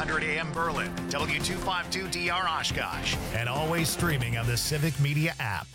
900 AM Berlin, W252DR Oshkosh, and always streaming on the Civic Media app.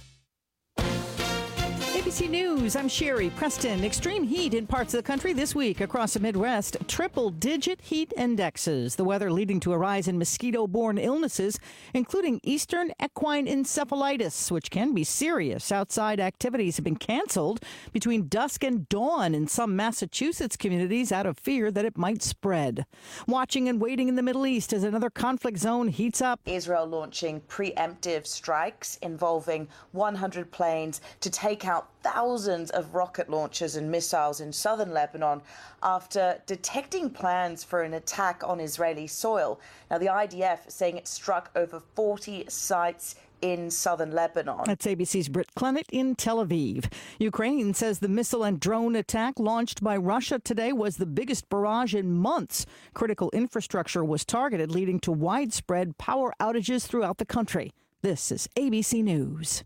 ABC News, I'm Sherry Preston. Extreme heat in parts of the country this week across the Midwest. Triple-digit heat indexes. The weather leading to a rise in mosquito-borne illnesses, including Eastern equine encephalitis, which can be serious. Outside activities have been canceled between dusk and dawn in some Massachusetts communities out of fear that it might spread. Watching and waiting in the Middle East as another conflict zone heats up. Israel launching preemptive strikes involving 100 planes to take out thousands of rocket launchers and missiles in southern Lebanon after detecting plans for an attack on Israeli soil. Now, the IDF saying it struck over 40 sites in southern Lebanon. That's ABC's Britt Clennett in Tel Aviv. Ukraine says the missile and drone attack launched by Russia today was the biggest barrage in months. Critical infrastructure was targeted, leading to widespread power outages throughout the country. This is ABC News.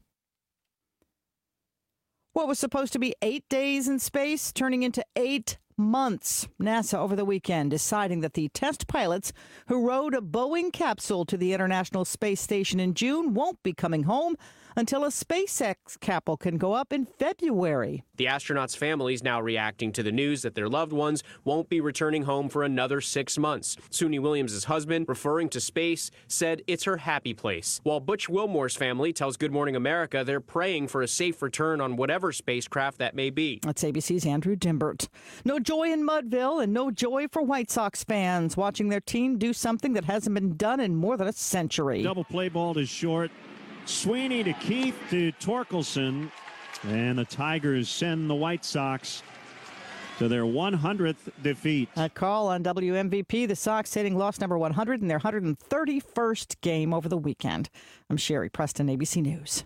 What was supposed to be 8 days in space turning into 8 months. NASA over the weekend deciding that the test pilots who rode a Boeing capsule to the International Space Station in June won't be coming home until a SpaceX capsule can go up in February. The astronauts' families now reacting to the news that their loved ones won't be returning home for another 6 months. Suni Williams' husband, referring to space, said it's her happy place. While Butch Wilmore's family tells Good Morning America they're praying for a safe return on whatever spacecraft that may be. That's ABC's Andrew Dimbert. No joy in Mudville and no joy for White Sox fans watching their team do something that hasn't been done in more than a century. Double play ball to short. Sweeney to Keith to Torkelson. And the Tigers send the White Sox to their 100th defeat. A call on WMVP. The Sox hitting loss number 100 in their 131st game over the weekend. I'm Sherry Preston, ABC News.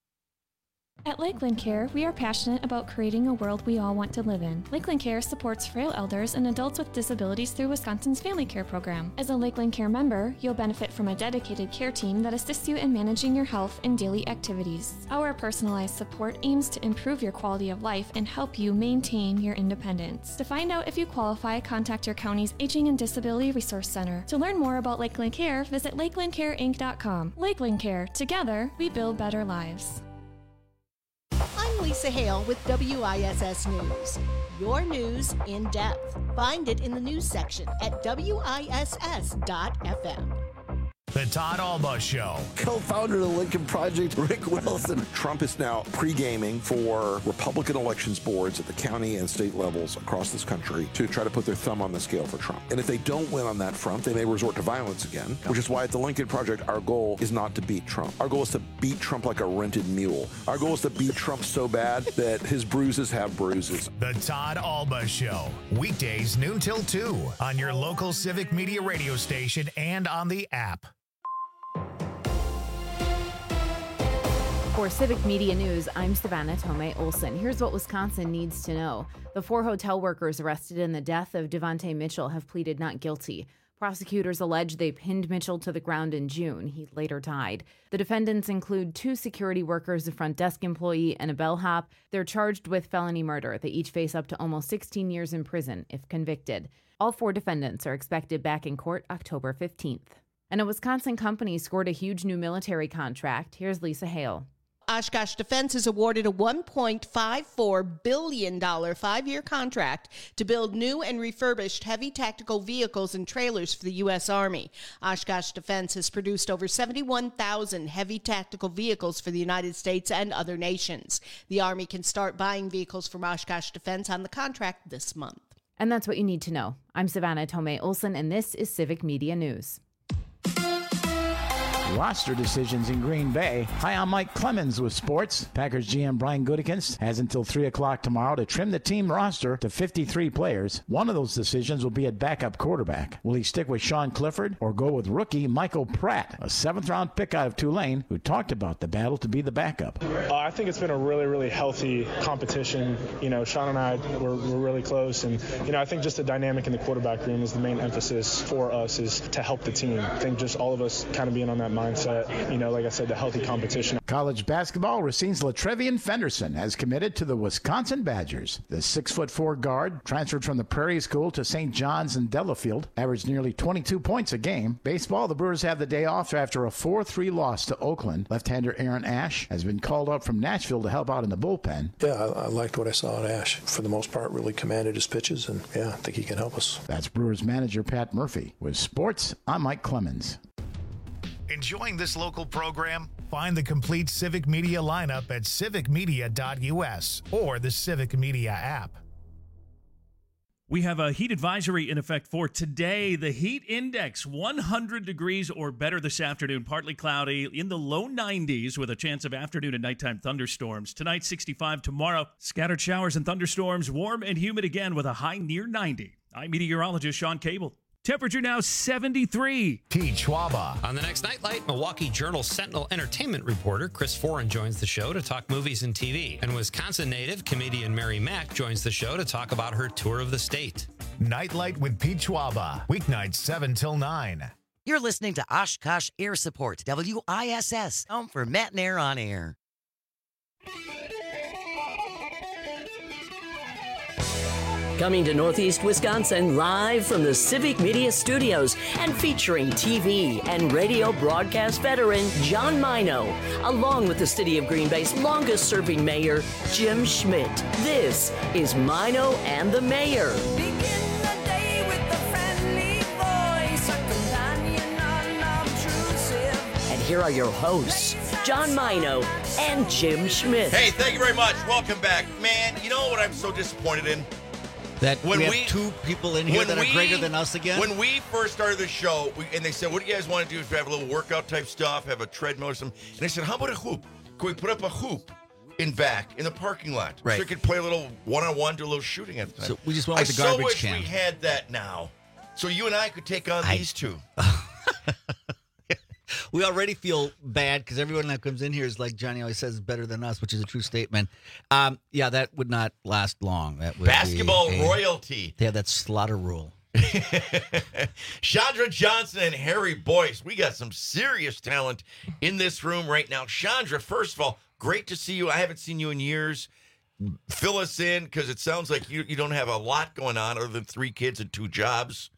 At Lakeland Care, we are passionate about creating a world we all want to live in. Lakeland Care supports frail elders and adults with disabilities through Wisconsin's Family Care Program. As a Lakeland Care member, you'll benefit from a dedicated care team that assists you in managing your health and daily activities. Our personalized support aims to improve your quality of life and help you maintain your independence. To find out if you qualify, contact your county's Aging and Disability Resource Center. To learn more about Lakeland Care, visit lakelandcareinc.com. Lakeland Care. Together, we build better lives. I'm Lisa Hale with WISS News. Your news in depth. Find it in the news section at WISS.FM. The Todd Alba Show. Co-founder of the Lincoln Project, Rick Wilson. Trump is now pre-gaming for Republican elections boards at the county and state levels across this country to try to put their thumb on the scale for Trump. And if they don't win on that front, they may resort to violence again, which is why at the Lincoln Project, our goal is not to beat Trump. Our goal is to beat Trump like a rented mule. Our goal is to beat Trump so bad that his bruises have bruises. The Todd Alba Show. Weekdays noon till 2 on your local Civic Media radio station and on the app. For Civic Media News, I'm Savannah Tomei Olson. Here's what Wisconsin needs to know. The 4 hotel workers arrested in the death of Devontae Mitchell have pleaded not guilty. Prosecutors allege they pinned Mitchell to the ground in June. He later died. The defendants include 2 security workers, a front desk employee, and a bellhop. They're charged with felony murder. They each face up to almost 16 years in prison if convicted. All 4 defendants are expected back in court October 15th. And a Wisconsin company scored a huge new military contract. Here's Lisa Hale. Oshkosh Defense is awarded a $1.54 billion 5-year contract to build new and refurbished heavy tactical vehicles and trailers for the U.S. Army. Oshkosh Defense has produced over 71,000 heavy tactical vehicles for the United States and other nations. The Army can start buying vehicles from Oshkosh Defense on the contract this month. And that's what you need to know. I'm Savannah Tomei Olson, and this is Civic Media News. Roster decisions in Green Bay. Hi, I'm Mike Clemens with sports. Packers GM Brian Gutekunst has until 3 o'clock tomorrow to trim the team roster to 53 players. One of those decisions will be at backup quarterback. Will he stick with Sean Clifford or go with rookie Michael Pratt, a 7th-round pick out of Tulane, who talked about the battle to be the backup? I think it's been a really, really healthy competition. You know, Sean and I were really close, and, you know, I think just the dynamic in the quarterback room is the main emphasis for us, is to help the team. I think just all of us kind of being on that mindset. You know, like I said, the healthy competition. College basketball, Racine's LaTrevian Fenderson has committed to the Wisconsin Badgers. The 6'4" guard transferred from the Prairie School to St. John's in Delafield, averaged nearly 22 points a game. Baseball, the Brewers have the day off after a 4-3 loss to Oakland. Left-hander Aaron Ashe has been called up from Nashville to help out in the bullpen. Yeah, I liked what I saw at Ashe. For the most part, really commanded his pitches, and yeah, I think he can help us. That's Brewers manager Pat Murphy. With sports, I'm Mike Clemens. Enjoying this local program? Find the complete Civic Media lineup at civicmedia.us or the Civic Media app. We have a heat advisory in effect for today. The heat index, 100 degrees or better this afternoon. Partly cloudy in the low 90s with a chance of afternoon and nighttime thunderstorms. Tonight, 65. Tomorrow, scattered showers and thunderstorms. Warm and humid again with a high near 90. I'm meteorologist Sean Cable. Temperature now 73. Pete Schwaba. On the next Nightlight, Milwaukee Journal Sentinel entertainment reporter Chris Foran joins the show to talk movies and TV. And Wisconsin native comedian Mary Mack joins the show to talk about her tour of the state. Nightlight with Pete Schwaba. Weeknights 7 till 9. You're listening to Oshkosh Air Support, WISS, home for Matt and Air on Air. Coming to Northeast Wisconsin live from the Civic Media Studios and featuring TV and radio broadcast veteran John Mino, along with the City of Green Bay's longest-serving mayor, Jim Schmidt. This is Mino and the Mayor. Begin the day with a friendly voice, a companion unobtrusive. And here are your hosts, John Mino and Jim Schmidt. Hey, thank you very much. Welcome back. Man, you know what I'm so disappointed in? That when we have two people in here that are greater than us again? When we first started the show, and they said, what do you guys want to do? Have a little workout type stuff, have a treadmill or something. And I said, how about a hoop? Can we put up a hoop in the parking lot? Right. So we could play a little one-on-one, do a little shooting at the time. So we just went with the garbage can. I so wish we had that now. So you and I could take on these two. We already feel bad because everyone that comes in here is like Johnny always says, better than us, which is a true statement. Yeah, that would not last long. That would Basketball royalty. Yeah, that's slaughter rule. Chandra Johnson and Harry Boyce. We got some serious talent in this room right now. Chandra, first of all, great to see you. I haven't seen you in years. Fill us in because it sounds like you don't have a lot going on other than 3 kids and 2 jobs.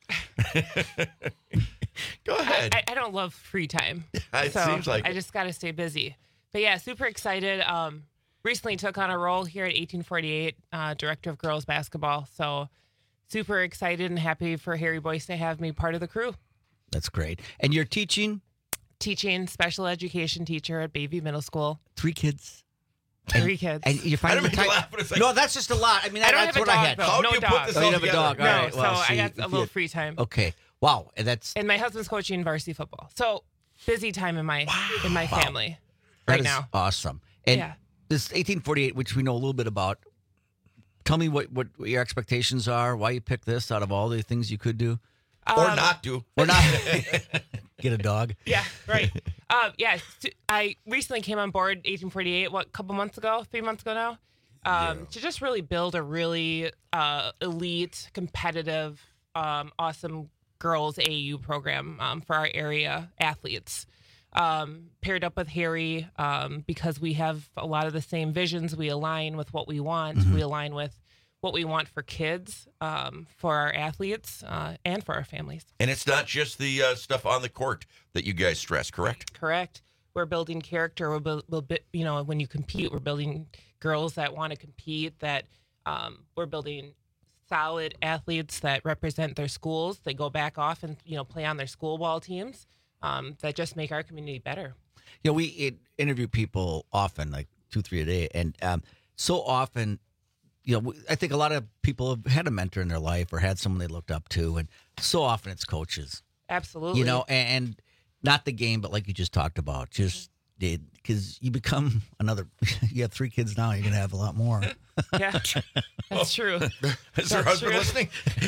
Go ahead. I don't love free time. It seems like I just got to stay busy. But yeah, super excited. Recently took on a role here at 1848, director of girls basketball. So super excited and happy for Harry Boyce to have me part of the crew. That's great. And you're teaching? Teaching, special education teacher at Bayview Middle School. 3 kids. 3 kids. And you find no, that's just a lot. I mean, that's what I had. How do you put this all you have together? a dog. No, all right. Well, so see, I got a little free time. Okay. Wow. And my husband's coaching varsity football. So busy time in my family that right is now. Awesome. And yeah. This 1848, which we know a little bit about, tell me what your expectations are, why you picked this out of all the things you could do. Or not do. Or not. Get a dog. Yeah, right. I recently came on board 1848, a couple months ago, 3 months ago now, to just really build a really elite, competitive, awesome girls AAU program for our area athletes. Paired up with Harry because we have a lot of the same visions. We align with what we want. Mm-hmm. We align with what we want for kids, for our athletes, and for our families. And it's not just the stuff on the court that you guys stress, correct? Correct. We're building character. When you compete, we're building girls that want to compete, that we're building solid athletes that represent their schools. They go back off and, play on their school ball teams that just make our community better. Yeah, we interview people often, like 2-3 a day. And so often, I think a lot of people have had a mentor in their life or had someone they looked up to. And so often it's coaches. Absolutely. And not the game, but like you just talked about, just because you become you have 3 kids now, you're going to have a lot more. Yeah, that's true. Is your husband listening?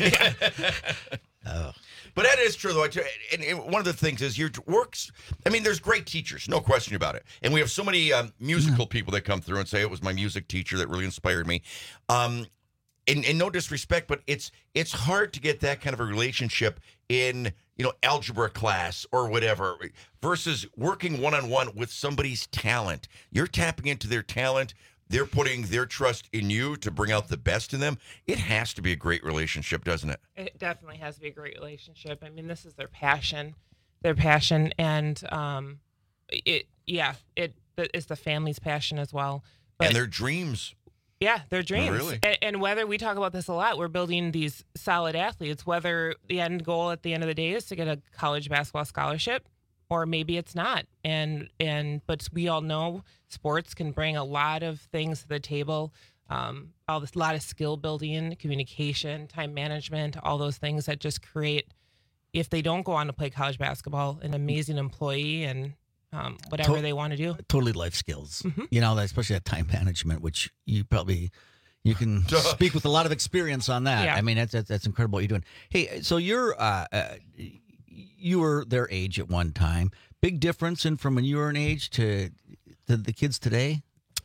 Oh. But that is true, though. And one of the things is your works. I mean, there's great teachers, no question about it. And we have so many musical people that come through and say it was my music teacher that really inspired me. And no disrespect, but it's hard to get that kind of a relationship in algebra class or whatever, versus working one-on-one with somebody's talent. You're tapping into their talent. They're putting their trust in you to bring out the best in them. It has to be a great relationship, doesn't it? It definitely has to be a great relationship. I mean, this is their passion, and it is the family's passion as well. But, and their dreams. Yeah, their dreams. Really? And whether we talk about this a lot, we're building these solid athletes, whether the end goal at the end of the day is to get a college basketball scholarship, or maybe it's not. But we all know sports can bring a lot of things to the table. A lot of skill building, communication, time management, all those things that just create, if they don't go on to play college basketball, an amazing employee and whatever they want to do. Totally life skills. Especially that time management, which you can speak with a lot of experience on that. Yeah. I mean, that's incredible what you're doing. Hey, so you were their age at one time. Big difference in from when you were an age to the kids today?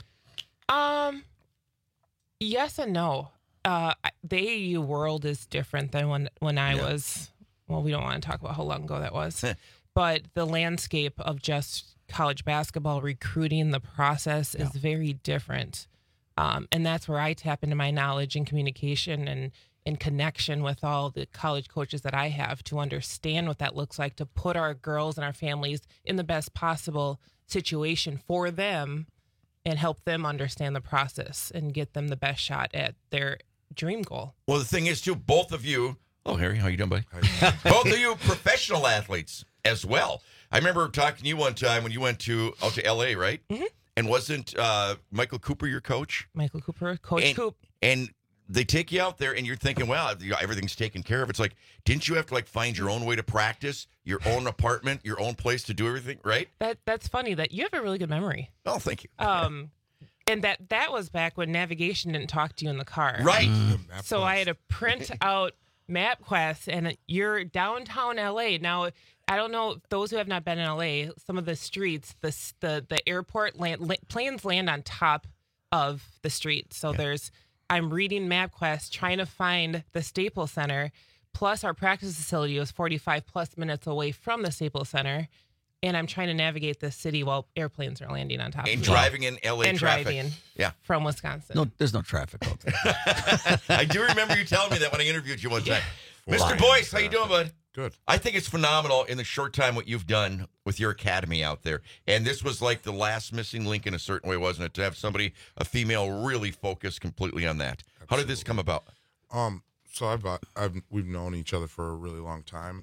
Yes and no. The AAU world is different than when I was. Well, we don't want to talk about how long ago that was. But the landscape of just college basketball recruiting, the process is very different. And that's where I tap into my knowledge and communication and in connection with all the college coaches that I have to understand what that looks like, to put our girls and our families in the best possible situation for them and help them understand the process and get them the best shot at their dream goal. Well, the thing is, too, both of you, Harry, how you doing, buddy? Both of you professional athletes as well. I remember talking to you one time when you went out to L.A., right? Mm-hmm. And wasn't Michael Cooper your coach? Michael Cooper, Coach Coop. And they take you out there and you're thinking, well, everything's taken care of. It's like, didn't you have to find your own way to practice, your own apartment, your own place to do everything, right? That's funny that you have a really good memory. Oh, thank you. And that was back when navigation didn't talk to you in the car. Right. So I had to print out MapQuest, and you're downtown LA. Now, I don't know, those who have not been in LA, some of the streets, the airport planes land on top of the street. So I'm reading MapQuest, trying to find the Staples Center, plus our practice facility was 45 plus minutes away from the Staples Center. And I'm trying to navigate this city while airplanes are landing on top of me. And driving in LA and traffic. Driving yeah. From Wisconsin. No, there's no traffic out there. I do remember you telling me that when I interviewed you one time. Mr. Boyce, how you doing, bud? Good. I think it's phenomenal in the short time what you've done with your academy out there. And this was like the last missing link in a certain way, wasn't it? To have somebody, a female, really focus completely on that. Absolutely. How did this come about? So we've known each other for a really long time.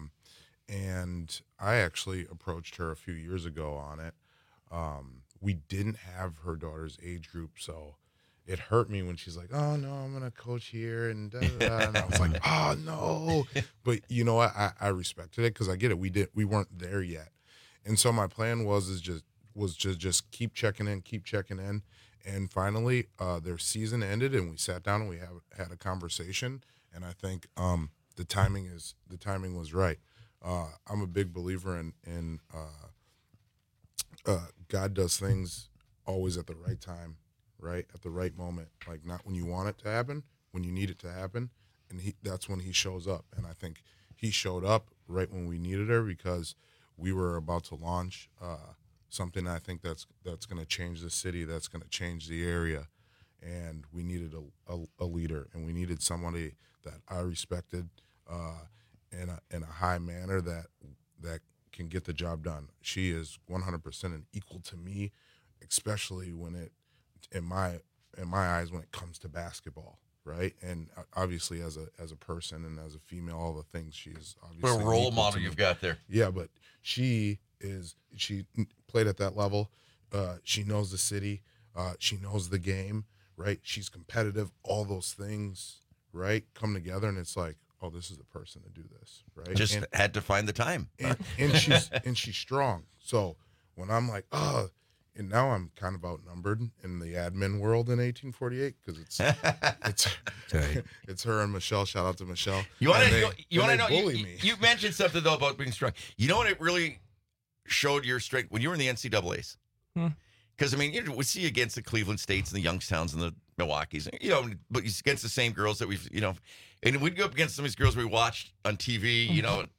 And I actually approached her a few years ago on it. We didn't have her daughter's age group, so it hurt me when she's like, "Oh no, I'm gonna coach here," and da, da, da. And I was like, "Oh no!" But you know what? I respected it because I get it. We weren't there yet, and so my plan was just keep checking in, and finally, their season ended, and we sat down and we had a conversation, and I think the timing was right. I'm a big believer in God does things always at the right time, right? At the right moment, like not when you want it to happen, when you need it to happen. And that's when he shows up. And I think he showed up right when we needed her because we were about to launch something I think that's going to change the city, that's going to change the area. And we needed a leader, and we needed somebody that I respected in a high manner that can get the job done. She is 100% an equal to me, especially when it, in my eyes, when it comes to basketball, right? And obviously as a person and as a female, all the things she is obviously what a role model you've got there. Yeah, but she played at that level. She knows the city. She knows the game, right? She's competitive. All those things, right, come together, and it's like, oh, this is the person to do this, right? Just had to find the time. And she's strong. So when I'm like, oh, and now I'm kind of outnumbered in the admin world in 1848 because it's her and Michelle. Shout out to Michelle. You want to know? Bully me. You mentioned something though about being strong. You know what it really showed your strength when you were in the NCAA's. Because I mean, we see you against the Cleveland States and the Youngstowns and the Milwaukee's, but it's against the same girls that we've, and we'd go up against some of these girls we watched on TV,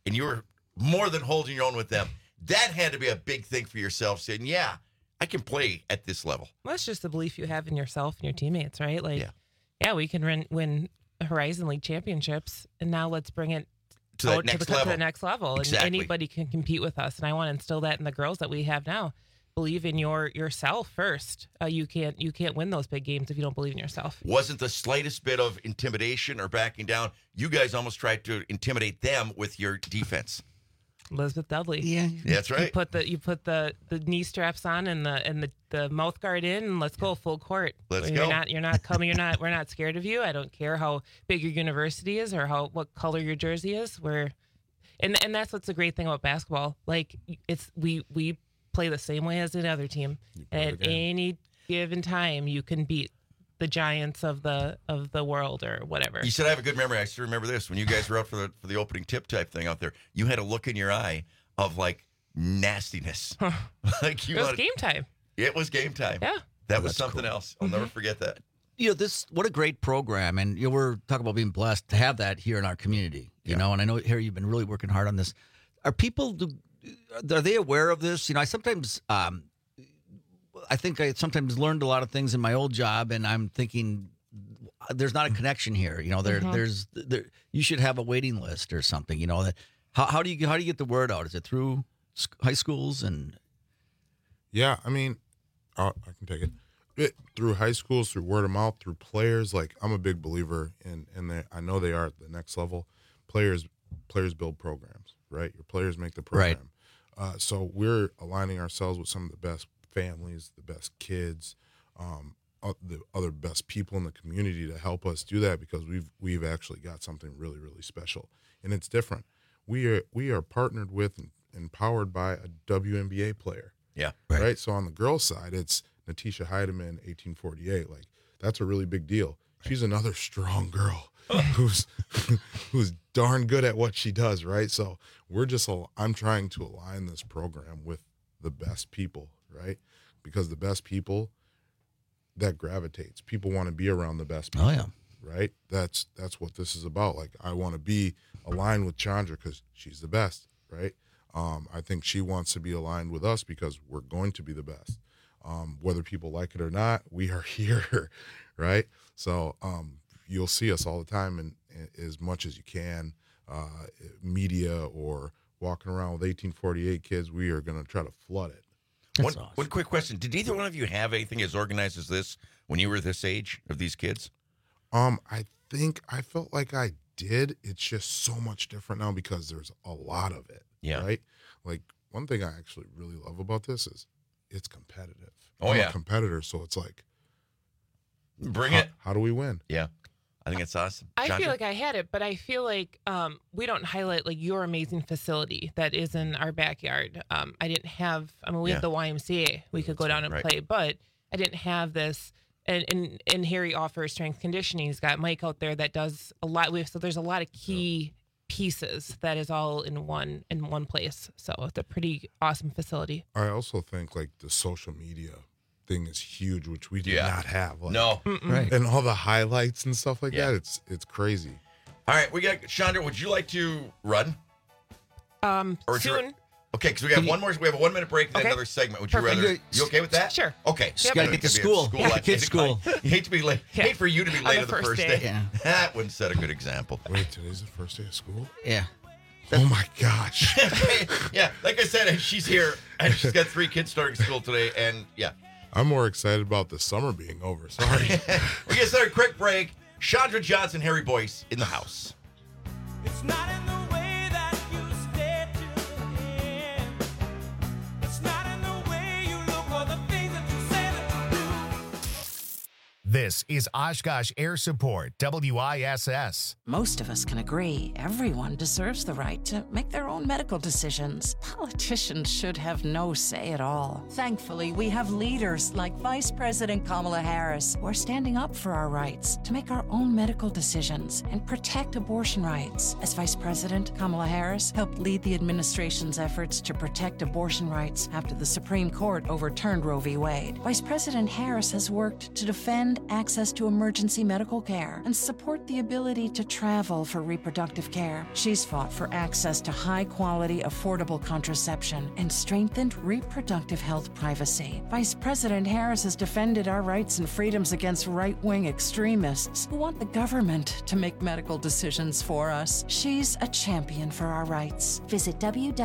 and you were more than holding your own with them. That had to be a big thing for yourself, saying, yeah, I can play at this level. Well, that's just the belief you have in yourself and your teammates, right? Like, yeah, we can win Horizon League championships, and now let's bring it to the next level. Exactly. And anybody can compete with us. And I want to instill that in the girls that we have now. Believe in yourself first. You can't win those big games if you don't believe in yourself. Wasn't the slightest bit of intimidation or backing down. You guys almost tried to intimidate them with your defense. Elizabeth Dudley. Yeah, that's right. You put the knee straps on and the mouth guard in, and let's go full court. Let's go. go. You're not coming. We're not scared of you. I don't care how big your university is or what color your jersey is. And that's what's the great thing about basketball. Like we play the same way as another team. At any given time, you can beat the giants of the world or whatever. You said I have a good memory. I still remember this when you guys were out for the opening tip type thing out there. You had a look in your eye of like nastiness. Like it was game time. It was game time. Yeah, that was something else. I'll never forget that. What a great program, and we're talking about being blessed to have that here in our community. You know, and I know Harry, you've been really working hard on this. Are they aware of this? I sometimes. I think I sometimes learned a lot of things in my old job, and I'm thinking there's not a connection here. There's you should have a waiting list or something. That how do you get the word out? Is it through high schools and? Yeah, I mean, I can take it through high schools, through word of mouth, through players. Like I'm a big believer in I know they are at the next level. Players build programs, right? Your players make the program. Right. So we're aligning ourselves with some of the best families, the best kids, the other best people in the community to help us do that because we've actually got something really, really special, and it's different. We are partnered with and empowered by a WNBA player. Yeah, right. So on the girls' side, it's Natisha Heidemann, 1848. Like that's a really big deal. She's another strong girl who's darn good at what she does. Right. So I'm trying to align this program with the best people. Right? Because the best people, that gravitates. People want to be around the best people. Oh, yeah. Right? That's what this is about. Like, I want to be aligned with Chandra because she's the best, right? I think she wants to be aligned with us because we're going to be the best. Whether people like it or not, we are here, right? So you'll see us all the time and as much as you can, media or walking around with 1848 kids, we are going to try to flood it. One quick question. Did either one of you have anything as organized as this when you were this age of these kids? I think I felt like I did. It's just so much different now because there's a lot of it. Yeah. Right? Like, one thing I actually really love about this is it's competitive. Oh, I'm yeah. a competitor, so it's like, bring it. How do we win? Yeah. I think it's awesome. I Chandra? feel like I had it, but I feel like we don't highlight like your amazing facility that is in our backyard. We have the YMCA. We could go down and play, but I didn't have this. And Harry offers strength conditioning. He's got Mike out there that does a lot. So there's a lot of key pieces that is all in one place. So it's a pretty awesome facility. I also think like the social media thing is huge, which we do not have. Like, No. Right. And all the highlights and stuff like that, it's crazy. All right, we got Chandra. Would you like to run? Soon. Okay, because we have one more. We have a 1 minute break and then another segment. Would you rather? You okay with that? Sure. Okay. Just gotta get to school. Kids' school. You hate to be late. Yeah. Hate for you to be late on the first day. Yeah. That wouldn't set a good example. Wait, today's the first day of school? Yeah. Oh my gosh. Yeah, like I said, she's here and she's got 3 kids starting school today, and yeah. I'm more excited about the summer being over. Sorry. We get started. Quick break. Chandra Johnson, Harry Boyce in the house. It's not in the way that you stay to the end. It's not in the way you look or the things that you say that you do. This is Oshkosh Air Support, WISS. Most of us can agree everyone deserves the right to make their own medical decisions. Politicians should have no say at all. Thankfully, we have leaders like Vice President Kamala Harris who are standing up for our rights to make our own medical decisions and protect abortion rights. As Vice President, Kamala Harris helped lead the administration's efforts to protect abortion rights after the Supreme Court overturned Roe v. Wade. Vice President Harris has worked to defend access to emergency medical care and support the ability to travel for reproductive care. She's fought for access to high-quality, affordable contraception and strengthened reproductive health privacy. Vice President Harris has defended our rights and freedoms against right-wing extremists who want the government to make medical decisions for us. She's a champion for our rights. Visit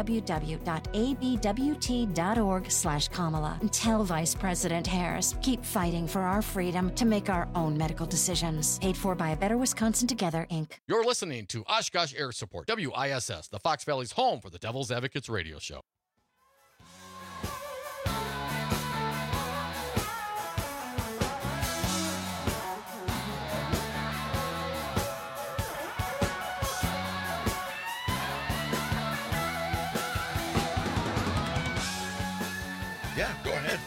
www.abwt.org/Kamala and tell Vice President Harris, keep fighting for our freedom to make our own medical decisions. Paid for by A Better Wisconsin Together, Inc. You're listening to Oshkosh Air Support, WISS, the Fox Valley's home for the Devil's Advocates radio show. Yeah, go ahead.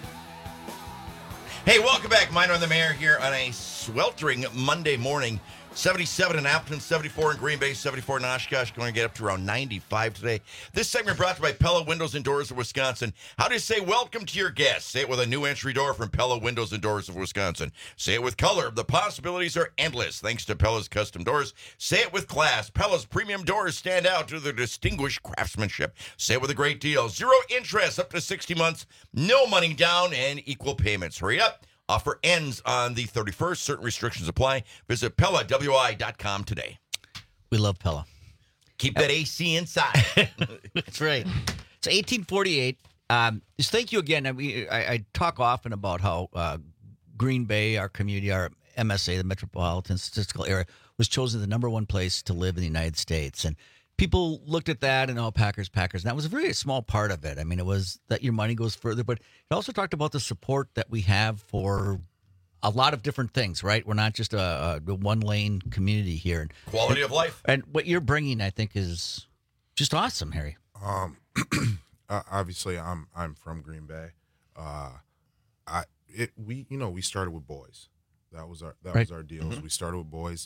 Hey, welcome back. Minor on the Mayor here on a sweltering Monday morning. 77 in Appleton, 74 in Green Bay, 74 in Oshkosh. Going to get up to around 95 today. This segment brought to you by Pella Windows and Doors of Wisconsin. How do you say welcome to your guests? Say it with a new entry door from Pella Windows and Doors of Wisconsin. Say it with color. The possibilities are endless thanks to Pella's custom doors. Say it with class. Pella's premium doors stand out due to their distinguished craftsmanship. Say it with a great deal. 0 interest up to 60 months. No money down and equal payments. Hurry up. Offer ends on the 31st. Certain restrictions apply. Visit PellaWI.com today. We love Pella. Keep that AC inside. That's right. So 1848. Just thank you again. I talk often about how Green Bay, our community, our MSA, the Metropolitan Statistical Area, was chosen the #1 place to live in the United States. And people looked at that and, Packers. And that was a very small part of it. I mean, it was that your money goes further, but it also talked about the support that we have for a lot of different things, right? We're not just a one-lane community here. Quality of life. And what you're bringing, I think, is just awesome, Harry. Obviously, I'm from Green Bay. We started with boys. That was our deal. Mm-hmm. We started with boys.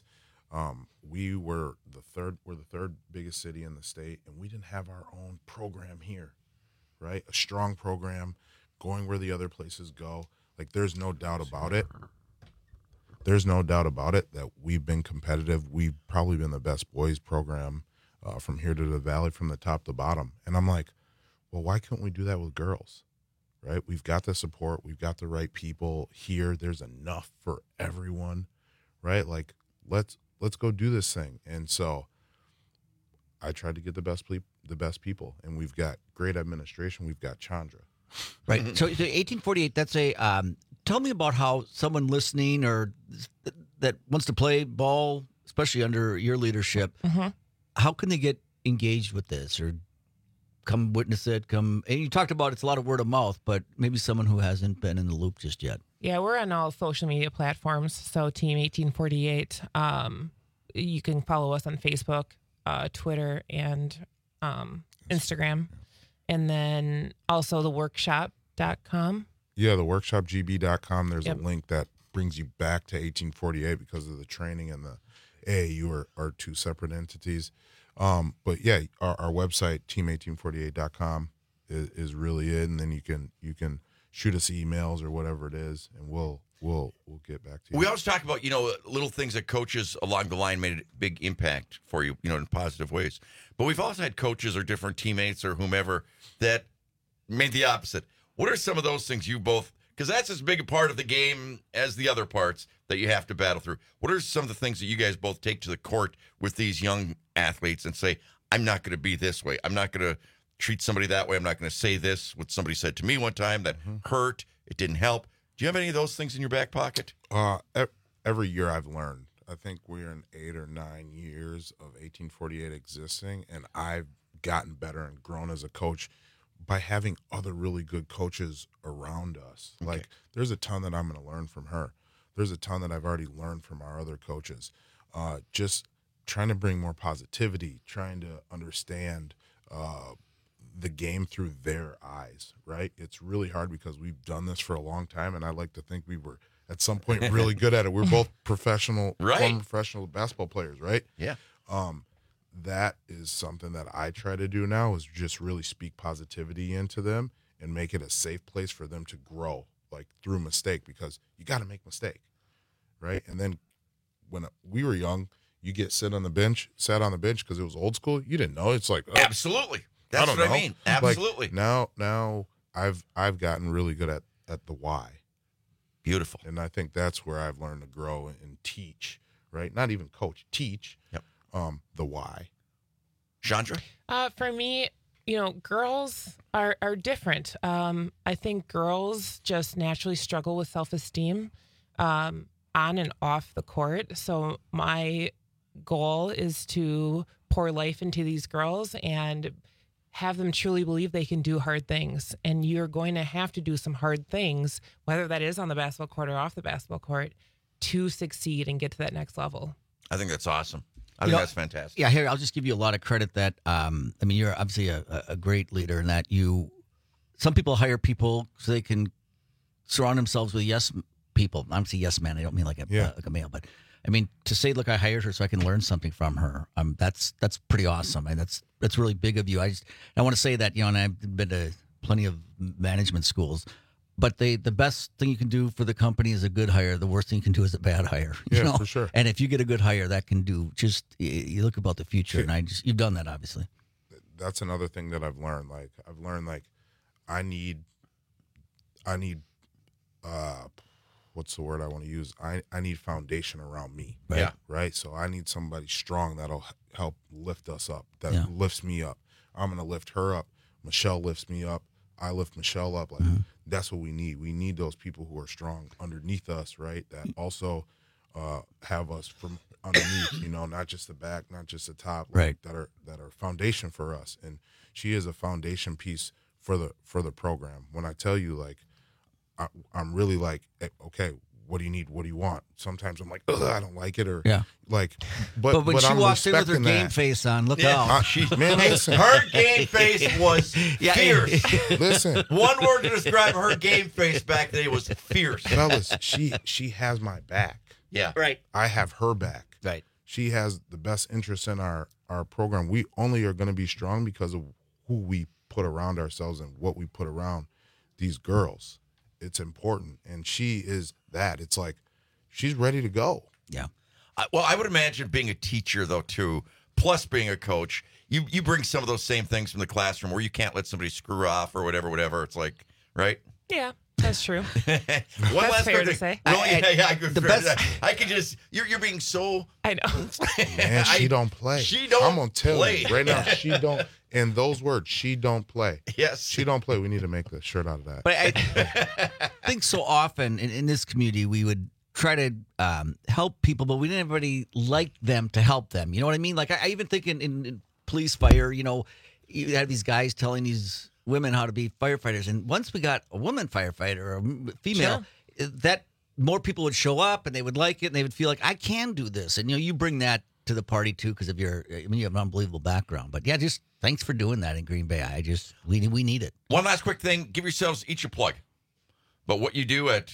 We're the third biggest city in the state, and we didn't have our own program here, right? A strong program, going where the other places go. Like, there's no doubt about it. There's no doubt about it that we've been competitive. We've probably been the best boys program from here to the valley, from the top to bottom. And I'm like, well, why couldn't we do that with girls, right? We've got the support. We've got the right people here. There's enough for everyone, right? Like, let's go do this thing. And so I tried to get the best people, and we've got great administration. We've got Chandra. Right. So 1848, that's a tell me about how someone listening or that wants to play ball, especially under your leadership, how can they get engaged with this or come witness it? And you talked about it's a lot of word of mouth, but maybe someone who hasn't been in the loop just yet. Yeah, we're on all social media platforms. So Team 1848. You can follow us on Facebook, Twitter, and Instagram. And then also the workshop.com. Yeah, the workshopgb.com. There's a link that brings you back to 1848 because of the training and the AAU are two separate entities. But yeah, our website, team1848.com, is really it. And then you can shoot us emails or whatever it is, and we'll get back to you. We always talk about, little things that coaches along the line made a big impact for you, in positive ways. But we've also had coaches or different teammates or whomever that made the opposite. What are some of those things you both, because that's as big a part of the game as the other parts that you have to battle through. What are some of the things that you guys both take to the court with these young athletes and say, I'm not going to be this way. I'm not going to treat somebody that way. I'm not going to say this, what somebody said to me one time that hurt. It didn't help. Do you have any of those things in your back pocket? Every year I've learned. I think we're in 8 or 9 years of 1848 existing, and I've gotten better and grown as a coach by having other really good coaches around us. Okay. Like, there's a ton that I'm going to learn from her. There's a ton that I've already learned from our other coaches. Just trying to bring more positivity, trying to understand the game through their eyes, right? It's really hard because we've done this for a long time, and I like to think we were at some point really good at it. We're both former professional basketball players, right? Yeah. That is something that I try to do now, is just really speak positivity into them and make it a safe place for them to grow, like through mistake, because you got to make mistake. right? And then when we were young, you get sat on the bench because it was old school. You didn't know. It's like, absolutely. That's what I mean. Absolutely. Like, now I've gotten really good at the why. Beautiful. And I think that's where I've learned to grow and teach, right? Not even coach, teach. Yep. The why. Chandra? For me, girls are different. I think girls just naturally struggle with self-esteem on and off the court. So my goal is to pour life into these girls and have them truly believe they can do hard things. And you're going to have to do some hard things, whether that is on the basketball court or off the basketball court, to succeed and get to that next level. I think that's awesome. I think that's fantastic. Yeah, here, I'll just give you a lot of credit that, you're obviously a great leader in that some people hire people so they can surround themselves with yes people. I'm saying yes man. I don't mean like a male, but to say, look, I hired her so I can learn something from her. That's pretty awesome. And that's really big of you. I want to say that, and I've been to plenty of management schools, but the best thing you can do for the company is a good hire. The worst thing you can do is a bad hire. For sure. And if you get a good hire, that can do you look about the future. And you've done that, obviously. That's another thing that I've learned. I need what's the word I want to use? I need foundation around me. Right. Yeah. Right. So I need somebody strong that'll help lift us up. That lifts me up. I'm gonna lift her up. Michelle lifts me up. I lift Michelle up. That's what we need. We need those people who are strong underneath us, right? That also have us from underneath, not just the back, not just the top, right? That are foundation for us. And she is a foundation piece for the program. When I tell you, I'm really okay, what do you need? What do you want? Sometimes I'm like, I don't like it, or but when she walks in with her game face on, look out. Listen. Her game face was fierce. Listen. One word to describe her game face back then was fierce. Fellas, she has my back. Yeah. Right. I have her back. Right. She has the best interest in our program. We only are going to be strong because of who we put around ourselves and what we put around these girls. It's important. And she is that. It's like she's ready to go. Yeah. Well, I would imagine being a teacher, though, too, plus being a coach, you bring some of those same things from the classroom where you can't let somebody screw off or whatever. It's like, right? Yeah, that's true. That's fair to say. I can just, you're being so. I know. Man, she don't play. She don't I'm going to tell play. you right now, she don't. And those words, she don't play. Yes. She don't play. We need to make the shirt out of that. But I think so often in this community, we would try to help people, but we didn't everybody like them to help them. You know what I mean? Like I even think in police fire, you have these guys telling these women how to be firefighters. And once we got a woman firefighter or a female, that more people would show up and they would like it and they would feel like, I can do this. And, you bring that to the party too because of you have an unbelievable background. But yeah, just thanks for doing that in Green Bay. We need it. One last quick thing. Give yourselves each a plug. But what you do at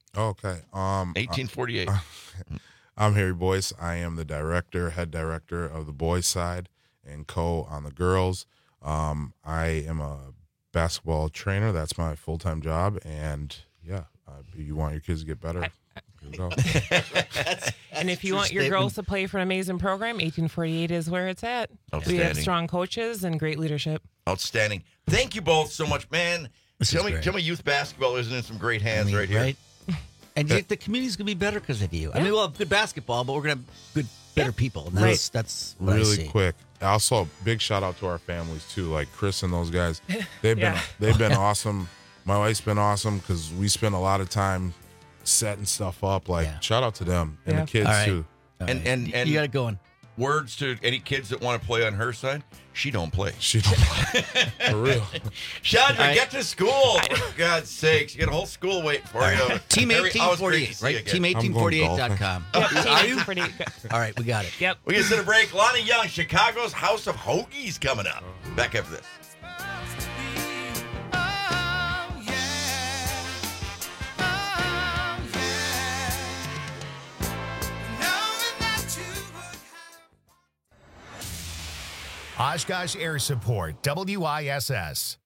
1848. I'm Harry Boyce. I am the head director of the boys side and on the girls. I am a basketball trainer. That's my full-time job. And you want your kids to get better. Here we go. And if you want your girls to play for an amazing program, 1848 is where it's at. We have strong coaches and great leadership. Outstanding. Thank you both so much, man. Tell me youth basketball isn't in some great hands right here. Right? And the community's going to be better because of you. I mean, we'll have good basketball, but we're going to have good, better people. And that's what really I see. Quick. Also, a big shout out to our families too, like Chris and those guys. They've been awesome. My wife's been awesome because we spend a lot of time setting stuff up. Shout out to them and the kids too. And you got it going. Words to any kids that want to play on her side. She don't play. For real. Chandra, get to school. For God's sakes. You got a whole school waiting for you. Team 1848, right? Team1848.com. All right, we got it. Yep. We're going to send a break. Lonnie Young, Chicago's House of Hoagies coming up. Back after this. Oshkosh Air Support, WISS.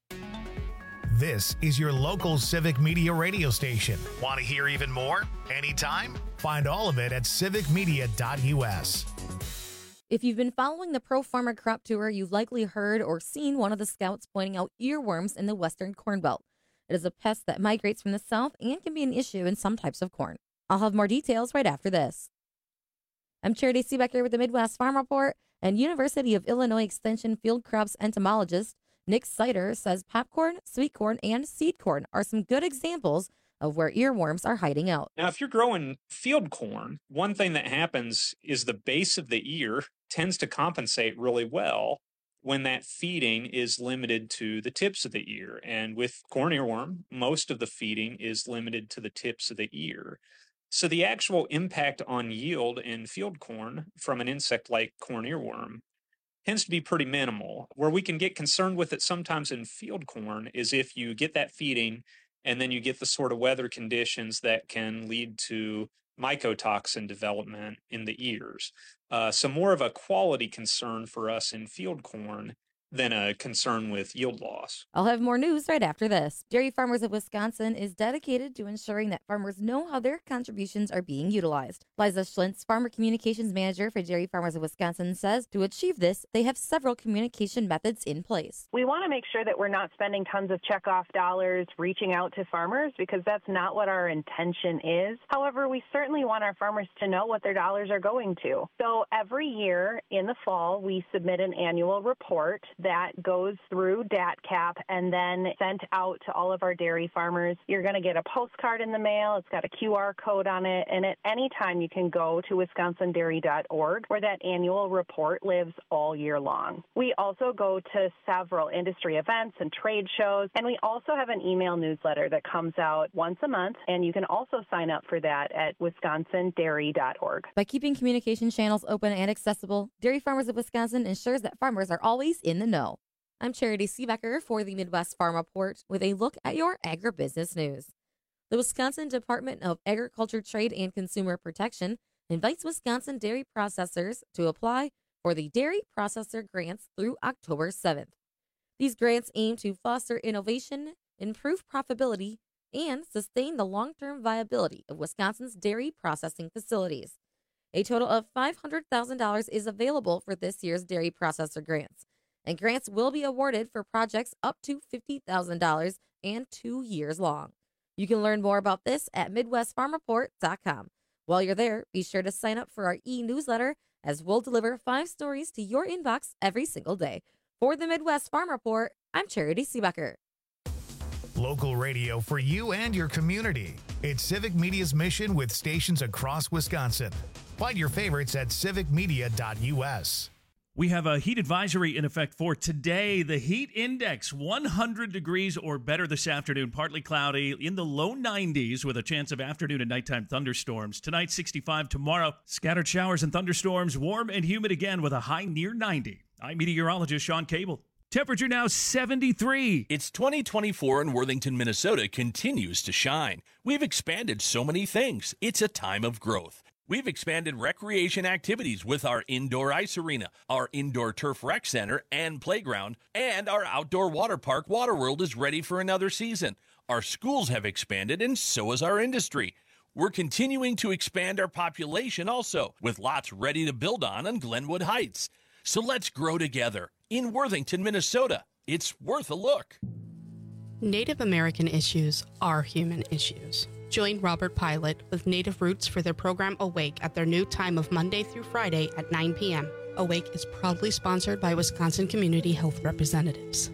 This is your local civic media radio station. Want to hear even more? Anytime? Find all of it at civicmedia.us. If you've been following the Pro Farmer Crop Tour, you've likely heard or seen one of the scouts pointing out earworms in the western corn belt. It is a pest that migrates from the south and can be an issue in some types of corn. I'll have more details right after this. I'm Charity Seebecker with the Midwest Farm Report, and University of Illinois Extension field crops entomologist Nick Sider says popcorn, sweet corn, and seed corn are some good examples of where earworms are hiding out. Now, if you're growing field corn, one thing that happens is the base of the ear tends to compensate really well when that feeding is limited to the tips of the ear. And with corn earworm, most of the feeding is limited to the tips of the ear. So the actual impact on yield in field corn from an insect like corn earworm tends to be pretty minimal. Where we can get concerned with it sometimes in field corn is if you get that feeding and then you get the sort of weather conditions that can lead to mycotoxin development in the ears. So more of a quality concern for us in field corn than a concern with yield loss. I'll have more news right after this. Dairy Farmers of Wisconsin is dedicated to ensuring that farmers know how their contributions are being utilized. Liza Schlintz, Farmer Communications Manager for Dairy Farmers of Wisconsin, says to achieve this, they have several communication methods in place. We want to make sure that we're not spending tons of checkoff dollars reaching out to farmers, because that's not what our intention is. However, we certainly want our farmers to know what their dollars are going to. So every year in the fall, we submit an annual report that goes through DATCAP and then sent out to all of our dairy farmers. You're going to get a postcard in the mail. It's got a QR code on it. And at any time, you can go to wisconsindairy.org, where that annual report lives all year long. We also go to several industry events and trade shows. And we also have an email newsletter that comes out once a month. And you can also sign up for that at wisconsindairy.org. By keeping communication channels open and accessible, Dairy Farmers of Wisconsin ensures that farmers are always in the know. I'm Charity Seebecker for the Midwest Farm Report with a look at your agribusiness news. The Wisconsin Department of Agriculture, Trade, and Consumer Protection invites Wisconsin dairy processors to apply for the Dairy Processor Grants through October 7th. These grants aim to foster innovation, improve profitability, and sustain the long-term viability of Wisconsin's dairy processing facilities. A total of $500,000 is available for this year's Dairy Processor Grants, and grants will be awarded for projects up to $50,000 and 2 years long. You can learn more about this at MidwestFarmReport.com. While you're there, be sure to sign up for our e-newsletter, as we'll deliver 5 stories to your inbox every single day. For the Midwest Farm Report, I'm Charity Seebecker. Local radio for you and your community. It's Civic Media's mission with stations across Wisconsin. Find your favorites at civicmedia.us. We have a heat advisory in effect for today. The heat index, 100 degrees or better this afternoon. Partly cloudy in the low 90s with a chance of afternoon and nighttime thunderstorms. Tonight, 65. Tomorrow, scattered showers and thunderstorms. Warm and humid again with a high near 90. I'm meteorologist Sean Cable. Temperature now 73. It's 2024 and Worthington, Minnesota continues to shine. We've expanded so many things. It's a time of growth. We've expanded recreation activities with our indoor ice arena, our indoor turf rec center and playground, and our outdoor water park, Waterworld, is ready for another season. Our schools have expanded, and so has our industry. We're continuing to expand our population also, with lots ready to build on Glenwood Heights. So let's grow together. In Worthington, Minnesota, it's worth a look. Native American issues are human issues. Join Robert Pilot with Native Roots for their program Awake at their new time of Monday through Friday at 9 p.m. Awake is proudly sponsored by Wisconsin Community Health Representatives.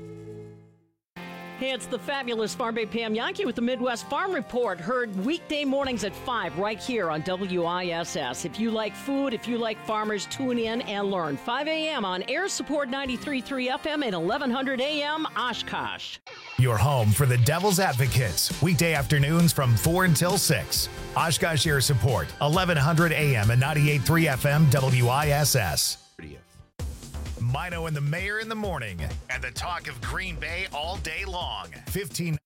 Hey, it's the fabulous Farm Bay Pam Yankee with the Midwest Farm Report, heard weekday mornings at 5 right here on WISS. If you like food, if you like farmers, tune in and learn. 5 a.m. on Air Support 93.3 FM and 1100 a.m. Oshkosh. Your home for the Devil's Advocates, weekday afternoons from 4 until 6. Oshkosh Air Support, 1100 a.m. and 98.3 FM WISS. Mino and the Mayor in the morning, and the talk of Green Bay all day long. 15.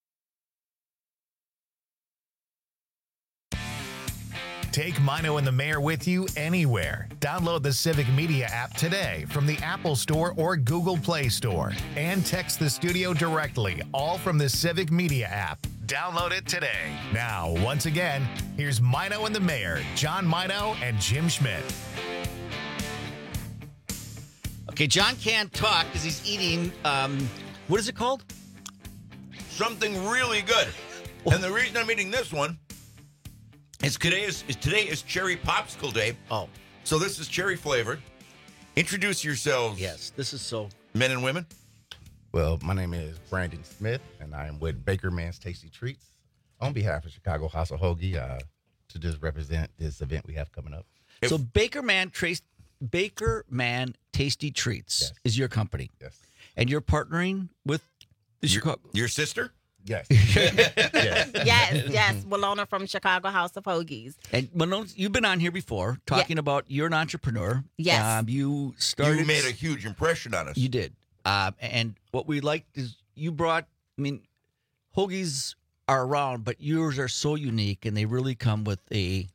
Take Mino and the Mayor with you anywhere. Download the Civic Media app today from the Apple Store or Google Play Store, and text the studio directly, all from the Civic Media app. Download it today. Now, once again, here's Mino and the Mayor, John Mino and Jim Schmidt. Okay, John can't talk because he's eating, what is it called? Something really good. And the reason I'm eating this one is today is cherry popsicle day. Oh. So this is cherry flavored. Introduce yourselves. Yes, this is so. Men and women. Well, my name is Brandon Smith, and I am with Baker Man's Tasty Treats on behalf of Chicago House of Hoagie to just represent this event we have coming up. So Baker Man Tasty Treats is your company. Yes. And you're partnering with the Chicago. Your sister? Yes. Yes. Walona from Chicago House of Hoagies. And Malone, you've been on here before talking about you're an entrepreneur. Yes. You started. You made a huge impression on us. You did. And what we liked is you brought, hoagies are around, but yours are so unique and they really come with the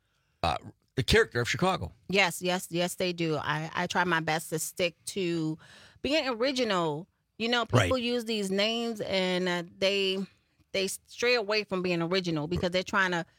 character of Chicago. Yes, they do. I try my best to stick to being original. You know, people use these names and they stray away from being original because they're trying to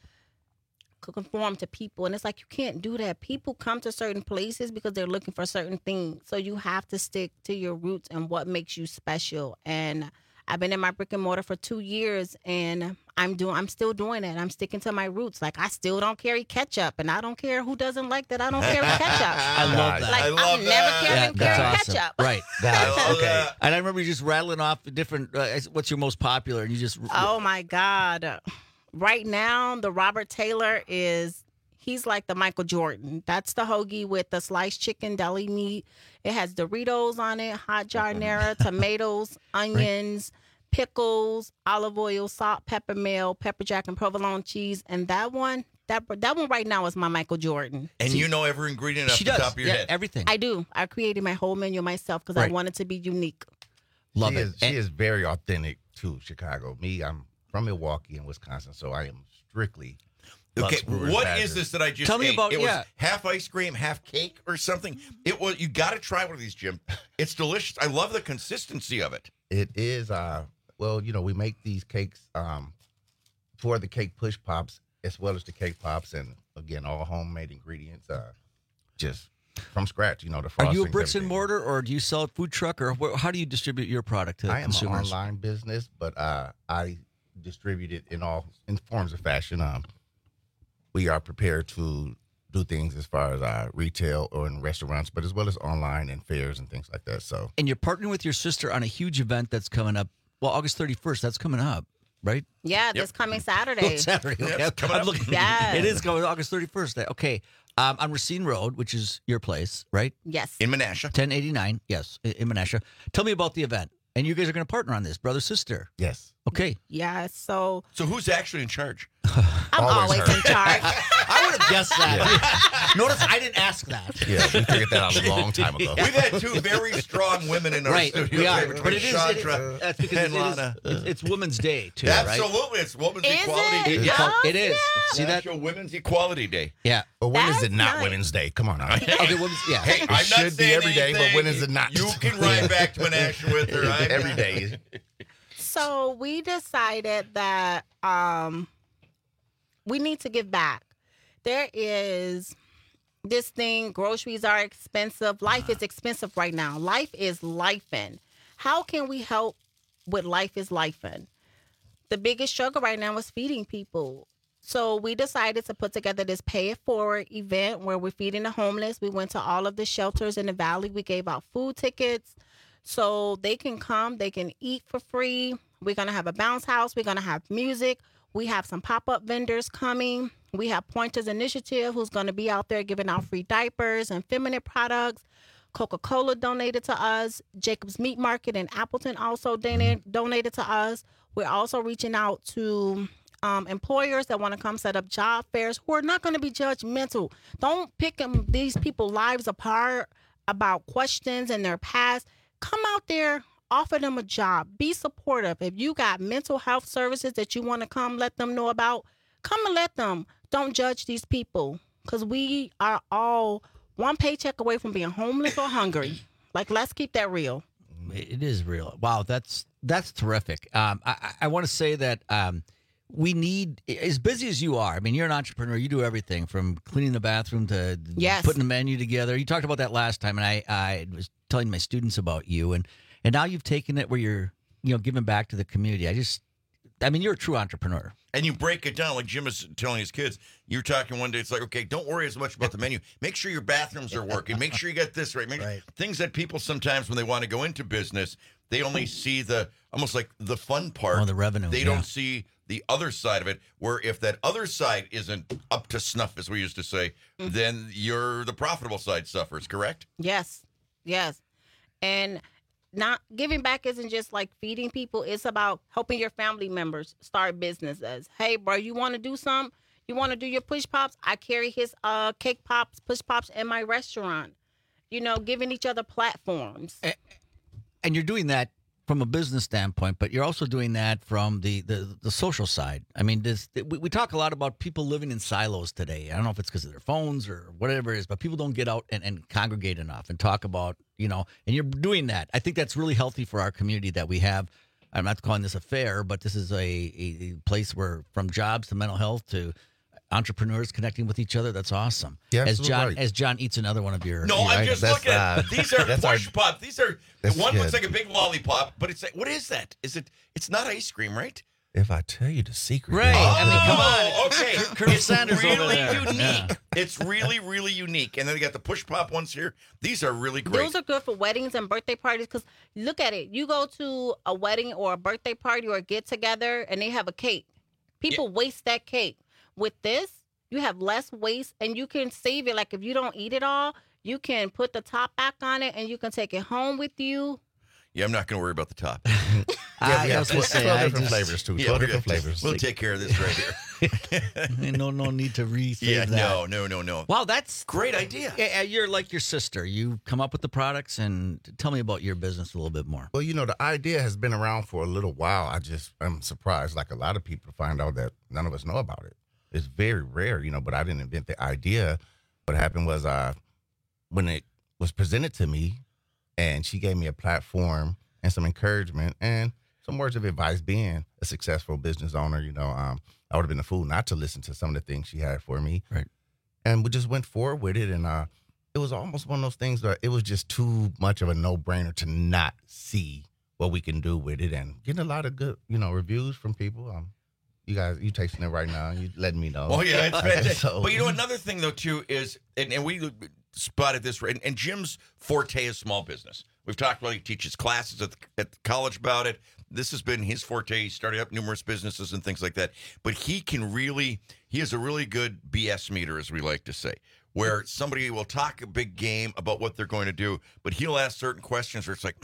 conform to people. And it's like, you can't do that. People come to certain places because they're looking for certain things. So you have to stick to your roots and what makes you special. And I've been in my brick and mortar for 2 years and I'm still doing it. I'm sticking to my roots. Like, I still don't carry ketchup, and I don't care who doesn't like that. I don't carry ketchup. I love that. Like, I'm never carrying ketchup. Right. Okay. And I remember you just rattling off the different, what's your most popular? And you just. Oh, my God. Right now, the Robert Taylor he's like the Michael Jordan. That's the hoagie with the sliced chicken, deli meat. It has Doritos on it, hot jardinera, tomatoes, onions, pickles, olive oil, salt, pepper mill, pepper jack, and provolone cheese. And that one right now is my Michael Jordan. And you know every ingredient off the top of your head. Everything. I do. I created my whole menu myself because I wanted to be unique. Love it. She is very authentic to Chicago. Me, I'm from Milwaukee in Wisconsin, so I am strictly. Okay, what is this that I just Tell me ate? about it was half ice cream, half cake or something. It was. You got to try one of these, Jim. It's delicious. I love the consistency of it. It is. Well, we make these cakes for the cake push pops as well as the cake pops, and again, all homemade ingredients, just from scratch. The frostings. Are you a bricks and everything. mortar, or do you sell at food truck, or how do you distribute your product to I am consumers? an online business, but I distribute it in forms of fashion. We are prepared to do things as far as retail or in restaurants, but as well as online and fairs and things like that. So, and you're partnering with your sister on a huge event that's coming up. Well, August 31st. That's coming up, right? Yeah, this coming Saturday. Saturday. Okay. I'm looking. Yes. It is coming August 31st. Okay. On Racine Road, which is your place, right? Yes. In Menasha. 1089. Yes, in Menasha. Tell me about the event. And you guys are going to partner on this, brother, sister. Yes. Okay. Yeah, so who's actually in charge? I'm always in charge. I would have guessed that. Notice I didn't ask that. Yeah, we figured that out a long time ago. We've had two very strong women in our studio. We are. Between But it is. Chandra That's because and Lana. It's Women's Day, too, Absolutely. right? It's Women's Is Equality it? Day. Yeah. It is. See that? National Women's Equality Day. Yeah. But when is it not nice. Women's Day? Come on now. Okay, women's, yeah. Hey, It I'm not should be saying every day, but when is anything. it not? You can ride back to Menasha with her. Every day. So we decided that we need to give back. There is this thing, groceries are expensive. Life is expensive right now. Life is lifing. How can we help with life is lifing? The biggest struggle right now is feeding people. So we decided to put together this Pay It Forward event where we're feeding the homeless. We went to all of the shelters in the valley. We gave out food tickets so they can come, they can eat for free. We're going to have a bounce house. We're going to have music. We have some pop-up vendors coming. We have Pointers Initiative who's going to be out there giving out free diapers and feminine products. Coca-Cola donated to us. Jacob's Meat Market in Appleton also donated to us. We're also reaching out to employers that want to come set up job fairs who are not going to be judgmental. Don't pick these people's lives apart about questions in their past. Come out there, offer them a job, be supportive. If you got mental health services that you want to come let them know about, come and let them. Don't judge these people because we are all one paycheck away from being homeless or hungry. Like, let's keep that real. It is real. Wow, that's terrific. I want to say that we need, as busy as you are. I mean, you're an entrepreneur. You do everything from cleaning the bathroom to putting a menu together. You talked about that last time, and I was telling my students about you, and now you've taken it where you're giving back to the community. I mean, you're a true entrepreneur. And you break it down like Jim is telling his kids. You're talking one day, it's like, okay, don't worry as much about the menu. Make sure your bathrooms are working. Make sure you get this right. Things that people sometimes, when they want to go into business, they only see almost like the fun part. The revenue. They don't see the other side of it, where if that other side isn't up to snuff, as we used to say, then the profitable side suffers, correct? Yes. And not giving back isn't just like feeding people. It's about helping your family members start businesses. Hey, bro, you want to do something? You want to do your push pops? I carry his cake pops, push pops in my restaurant. Giving each other platforms. And you're doing that from a business standpoint, but you're also doing that from the social side. I mean, we talk a lot about people living in silos today. I don't know if it's because of their phones or whatever it is, but people don't get out and congregate enough and talk about, and you're doing that. I think that's really healthy for our community that we have. I'm not calling this a fair, but this is a place where from jobs to mental health to entrepreneurs connecting with each other. That's awesome. Yeah, as John eats another one of your I'm just looking at these are push pop. These are one good. looks like a big lollipop, but it's like, what is that? It's not ice cream, right? If I tell you the secret, right? I mean, come on. Okay, Colonel it's Sanders over really there. unique. Yeah. It's really, really unique. And then they got the push pop ones here. These are really great. Those are good for weddings and birthday parties because look at it. You go to a wedding or a birthday party or a get together and they have a cake. People waste that cake. With this, you have less waste and you can save it. Like if you don't eat it all, you can put the top back on it and you can take it home with you. Yeah, I'm not going to worry about the top. I was going to say, 12 different flavors, too. 12 different flavors. We'll take care of this right here. no need to resave that. No. Wow, that's great idea. Yeah, you're like your sister. You come up with the products, and tell me about your business a little bit more. Well, the idea has been around for a little while. I'm surprised, like a lot of people, find out that none of us know about it. It's very rare, but I didn't invent the idea. What happened was when it was presented to me, and she gave me a platform and some encouragement and some words of advice, being a successful business owner, I would have been a fool not to listen to some of the things she had for me. Right. And we just went forward with it. And it was almost one of those things that it was just too much of a no-brainer to not see what we can do with it, and getting a lot of good, reviews from people. You guys, you tasting it right now. You letting me know. Oh, yeah. It's fantastic. So- But another thing, though, too, is, and we spotted this, and Jim's forte is small business. We've talked about he teaches classes at the college about it. This has been his forte. He started up numerous businesses and things like that. But he has a really good BS meter, as we like to say, where somebody will talk a big game about what they're going to do, but he'll ask certain questions where it's like,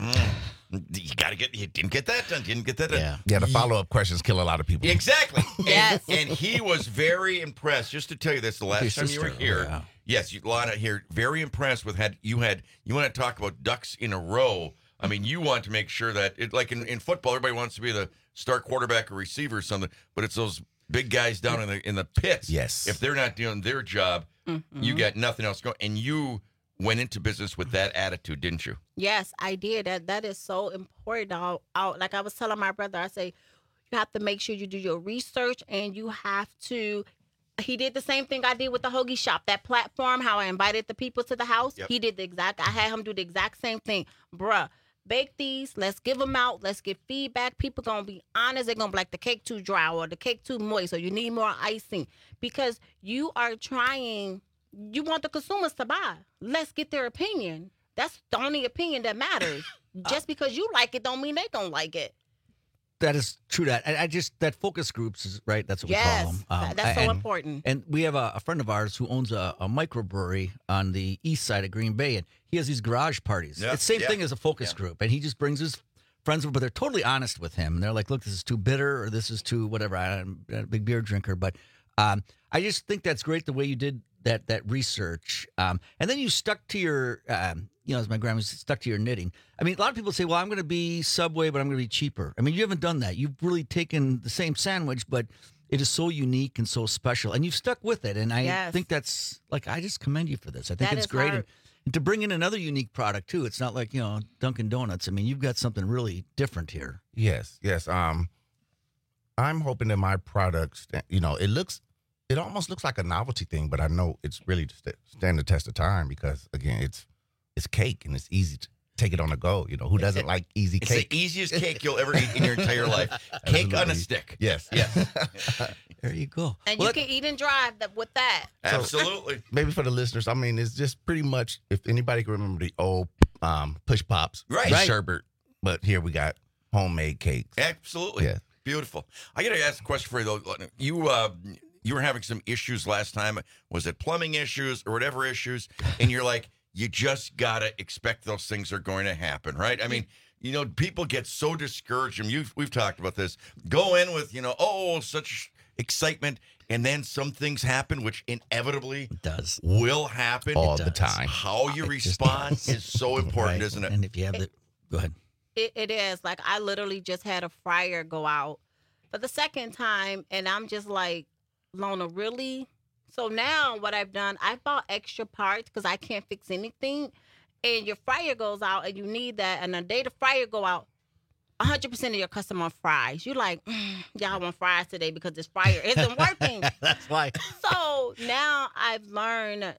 you didn't get that done, Yeah, the follow-up questions kill a lot of people. Exactly. Yes. And he was very impressed. Just to tell you this, the last time you were here, yeah. yes, Lana here, very impressed with you want to talk about ducks in a row. I mean, you want to make sure that like in football, everybody wants to be the star quarterback or receiver or something, but it's those big guys down in the pits. Yes. If they're not doing their job, you got nothing else going. And you went into business with that attitude, didn't you? Yes, I did. That is so important. Like I was telling my brother, I say, you have to make sure you do your research and you have to. He did the same thing I did with the hoagie shop, that platform, how I invited the people to the house. Yep. He did I had him do the exact same thing. Bruh, bake these. Let's give them out. Let's get feedback. People going to be honest. They're going to be like, the cake too dry or the cake too moist or you need more icing. Because you are trying, you want the consumers to buy. Let's get their opinion. That's the only opinion that matters. Just because you like it don't mean they going to like it. That is true. That focus groups is right. That's what we call them. That's so important. And we have a friend of ours who owns a microbrewery on the east side of Green Bay, and he has these garage parties. Yeah, It's the same thing as a focus group, and he just brings his friends over, but they're totally honest with him. And they're like, "Look, this is too bitter, or this is too whatever." I'm not a big beer drinker, but I just think that's great the way you did that research, and then you stuck to your. As my grandma stuck to your knitting. I mean, a lot of people say, well, I'm going to be Subway, but I'm going to be cheaper. I mean, you haven't done that. You've really taken the same sandwich, but it is so unique and so special. And you've stuck with it. And I think that's, I just commend you for this. I think That it's is great. hard. And to bring in another unique product too. It's not like, Dunkin' Donuts. I mean, you've got something really different here. Yes. I'm hoping that my products, it almost looks like a novelty thing, but I know it's really to stand the test of time because, again, it's cake and it's easy to take it on the go. Who doesn't like easy It's cake? the easiest cake you'll ever eat in your entire life. Cake on a stick. Yes. There you go. And you can eat and drive with that. Absolutely. Maybe for the listeners, I mean, it's just pretty much, if anybody can remember the old push pops, Right. the sherbet, but here we got homemade cakes. Absolutely. Yeah. Beautiful. I got to ask a question for you, though. You were having some issues last time. Was it plumbing issues or whatever issues? And you're like, you just got to expect those things are going to happen, right? I mean, people get so discouraged. And we've talked about this. Go in with, such excitement. And then some things happen, which inevitably will happen. All the time. How you respond is so important, isn't it? And if you have go ahead. It is. Like, I literally just had a fryer go out for the second time, and I'm just like, Lona, really? So now what I've done, I bought extra parts because I can't fix anything, and your fryer goes out, and you need that, and the day the fryer go out, 100% of your customer fries. You're like, y'all want fries today because this fryer isn't working. That's why. So now I've learned,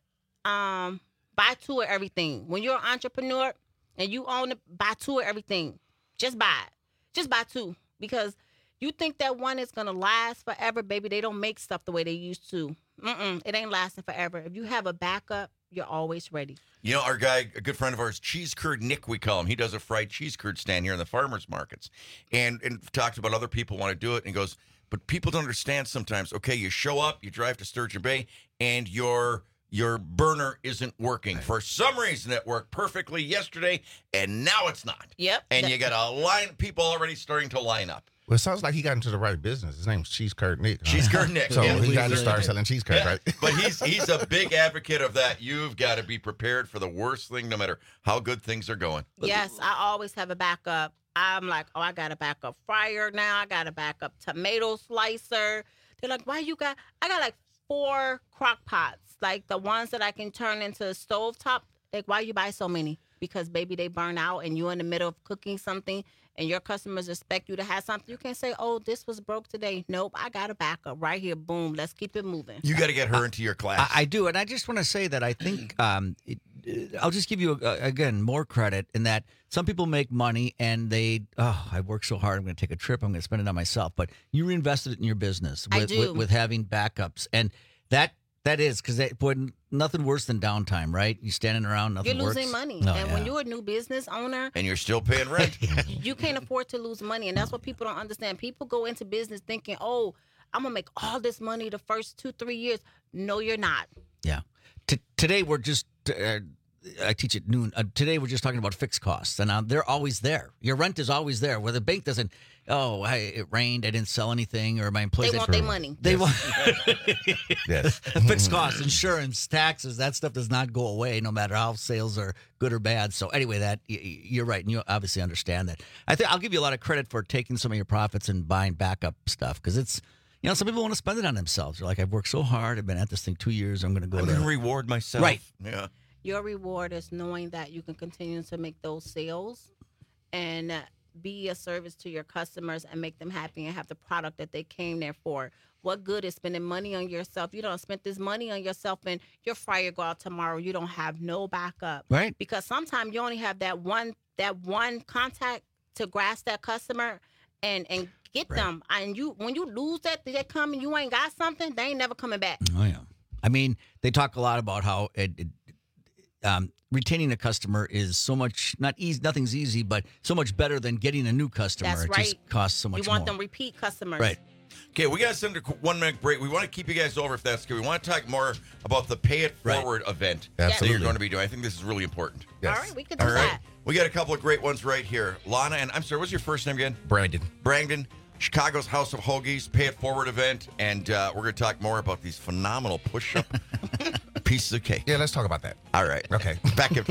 buy two of everything. When you're an entrepreneur and you own it, buy two of everything. Just buy it. Just buy two. Because you think that one is going to last forever, baby. They don't make stuff the way they used to. It ain't lasting forever. If you have a backup, you're always ready. Our guy, a good friend of ours, Cheese Curd Nick, we call him. He does a fried cheese curd stand here in the farmers markets. And talks about other people want to do it. And he goes, but people don't understand sometimes. Okay, you show up, you drive to Sturgeon Bay, and your burner isn't working. Right. For some reason, it worked perfectly yesterday, and now it's not. Yep. And you got a line, people already starting to line up. Well, it sounds like he got into the right business. His name's Cheese Curd Nick. Cheese Curd Nick. So Yeah. he got to start selling cheese curds, right? But he's a big advocate of that. You've got to be prepared for the worst thing, no matter how good things are going. Yes, I always have a backup. I'm like, I got a backup fryer now. I got a backup tomato slicer. They're like, why you got? I got like 4 crock pots, like the ones that I can turn into a stovetop. Like, why you buy so many? Because, baby, they burn out and you're in the middle of cooking something and your customers expect you to have something. You can't say, oh, this was broke today. Nope, I got a backup right here. Boom, let's keep it moving. You got to get her into your class. I do. And I just want to say that I think I'll just give you, again, more credit in that some people make money and I work so hard, I'm going to take a trip, I'm going to spend it on myself. But you reinvested it in your business with having backups. And that is because nothing worse than downtime, right? You standing around, nothing You're works. losing money. No, and when you're a new business owner, and you're still paying rent, you can't afford to lose money. And that's what people don't understand. People go into business thinking, oh, I'm going to make all this money the first 2-3 years. No, you're not. Yeah. Today we're just I teach at noon. Today we're just talking about fixed costs, and they're always there. Your rent is always there. Where the bank doesn't, it rained, I didn't sell anything, or my employees. They want their money. They want yes. Fixed costs, insurance, taxes. That stuff does not go away, no matter how sales are good or bad. So anyway, that you're right, and you obviously understand that. I think I'll give you a lot of credit for taking some of your profits and buying backup stuff because it's. Some people want to spend it on themselves. They're like, I've worked so hard. I've been at this thing 2 years. I'm going to go there. I'm going to reward myself. Right. Yeah. Your reward is knowing that you can continue to make those sales and be a service to your customers and make them happy and have the product that they came there for. What good is spending money on yourself? You don't spend this money on yourself and your fryer go out tomorrow. You don't have no backup. Right. Because sometimes you only have that one contact to grasp that customer and get them. And when you lose that, they come and you ain't got something, they ain't never coming back. Oh, yeah. I mean, they talk a lot about how retaining a customer is so much nothing's easy, but so much better than getting a new customer. That's it right. just costs so much You want more. them repeat customers. Right. Okay, we got to send a 1 minute break. We want to keep you guys over if that's good. We want to talk more about the Pay It Forward event that you're going to be doing. I think this is really important. Yes. All right, we could do that. We got a couple of great ones right here. Lana, and I'm sorry, what's your first name again? Brandon. Chicago's House of Hoagies Pay It Forward event, and we're going to talk more about these phenomenal push-up pieces of cake. Yeah, let's talk about that. All right. Okay. Back in.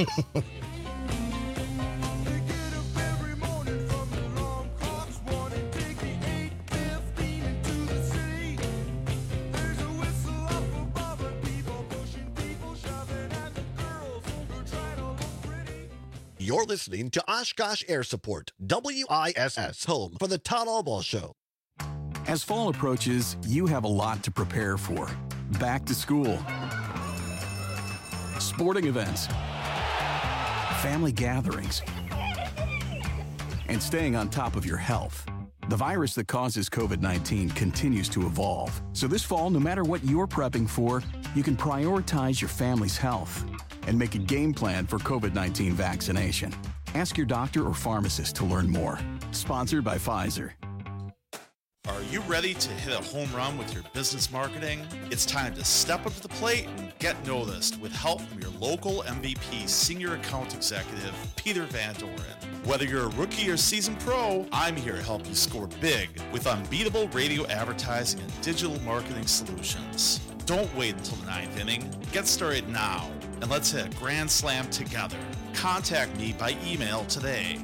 You're listening to Oshkosh Air Support, WISS, home for the Todd Albaugh Show. As fall approaches, you have a lot to prepare for. Back to school, sporting events, family gatherings, and staying on top of your health. The virus that causes COVID-19 continues to evolve. So this fall, no matter what you're prepping for, you can prioritize your family's health and make a game plan for COVID-19 vaccination. Ask your doctor or pharmacist to learn more. Sponsored by Pfizer. Are you ready to hit a home run with your business marketing? It's time to step up to the plate and get noticed with help from your local MVP Senior Account Executive, Peter Van Doren. Whether you're a rookie or seasoned pro, I'm here to help you score big with unbeatable radio advertising and digital marketing solutions. Don't wait until the ninth inning. Get started now, and let's hit a grand slam together. Contact me by email today,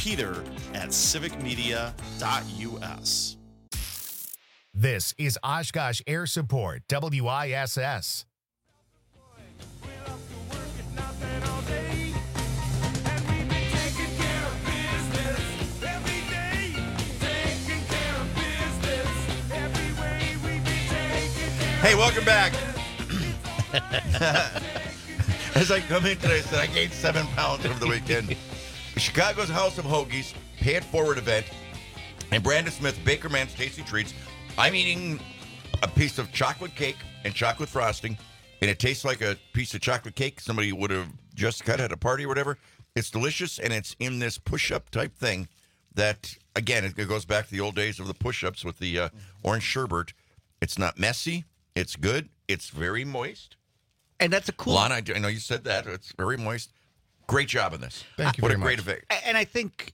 peter@civicmedia.us. This is Oshkosh Air Support, WISS. Hey, welcome back. As I come in today, I said I gained 7 pounds over the weekend. Chicago's House of Hoagies Pay It Forward event, and Brandon Smith, Bakerman's Tasty Treats. I'm eating a piece of chocolate cake and chocolate frosting, and it tastes like a piece of chocolate cake somebody would have just cut at a party or whatever. It's delicious, and it's in this push-up type thing that, again, it goes back to the old days of the push-ups with the orange sherbet. It's not messy. It's good. It's very moist. And that's a cool... Lana, I know you said that. It's very moist. Great job on this. Thank you What very a great much. event. And I think,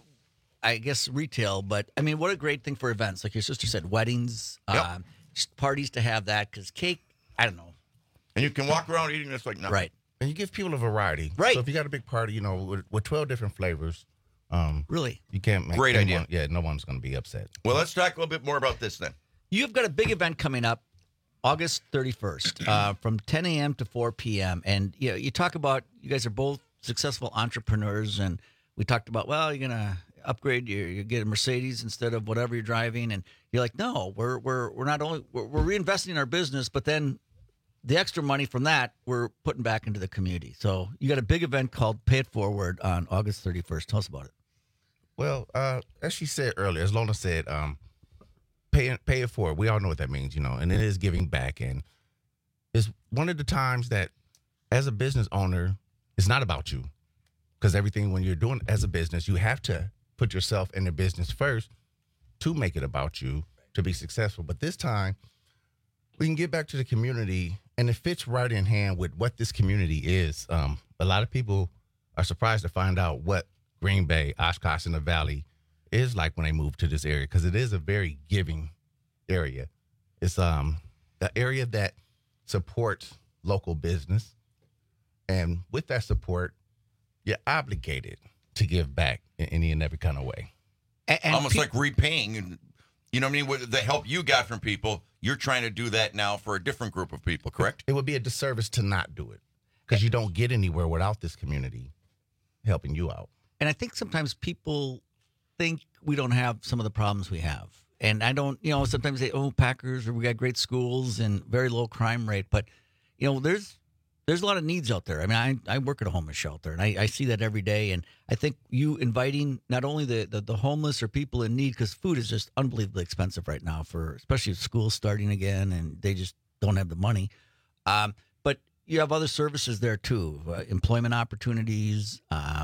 I guess retail, but I mean, what a great thing for events. Like your sister said, weddings, just parties to have that, because cake, I don't know. And you can walk around eating this like nothing. Right. And you give people a variety. Right. So if you got a big party, with 12 different flavors, really, you can't make Great anyone, idea. Yeah, no one's going to be upset. Well, let's talk a little bit more about this then. You've got a big event coming up August 31st from 10 a.m. to 4 p.m. And you talk about, you guys are both successful entrepreneurs, and we talked about, well, you're going to upgrade, you get a Mercedes instead of whatever you're driving. And you're like, no, we're not only, we're reinvesting in our business, but then the extra money from that, we're putting back into the community. So you got a big event called Pay It Forward on August 31st. Tell us about it. Well, as she said earlier, as Lona said, pay it forward. We all know what that means, and it is giving back. And it's one of the times that, as a business owner, it's not about you. Because everything, when you're doing as a business, you have to put yourself in the business first to make it about you to be successful. But this time, we can get back to the community, and it fits right in hand with what this community is. A lot of people are surprised to find out what Green Bay, Oshkosh, and the Valley is like when they move to this area, because it is a very giving area. It's an area that supports local business, and with that support, you're obligated to give back in any and every kind of way. And almost like repaying, and you know what I mean? With the help you got from people, you're trying to do that now for a different group of people, correct? It would be a disservice to not do it, because you don't get anywhere without this community helping you out. And I think sometimes people think we don't have some of the problems we have. And I don't, sometimes they, Packers, or we got great schools and very low crime rate. But, there's a lot of needs out there. I mean, I work at a homeless shelter, and I see that every day. And I think you inviting not only the homeless or people in need, because food is just unbelievably expensive right now, especially schools starting again, and they just don't have the money. But you have other services there too, employment opportunities,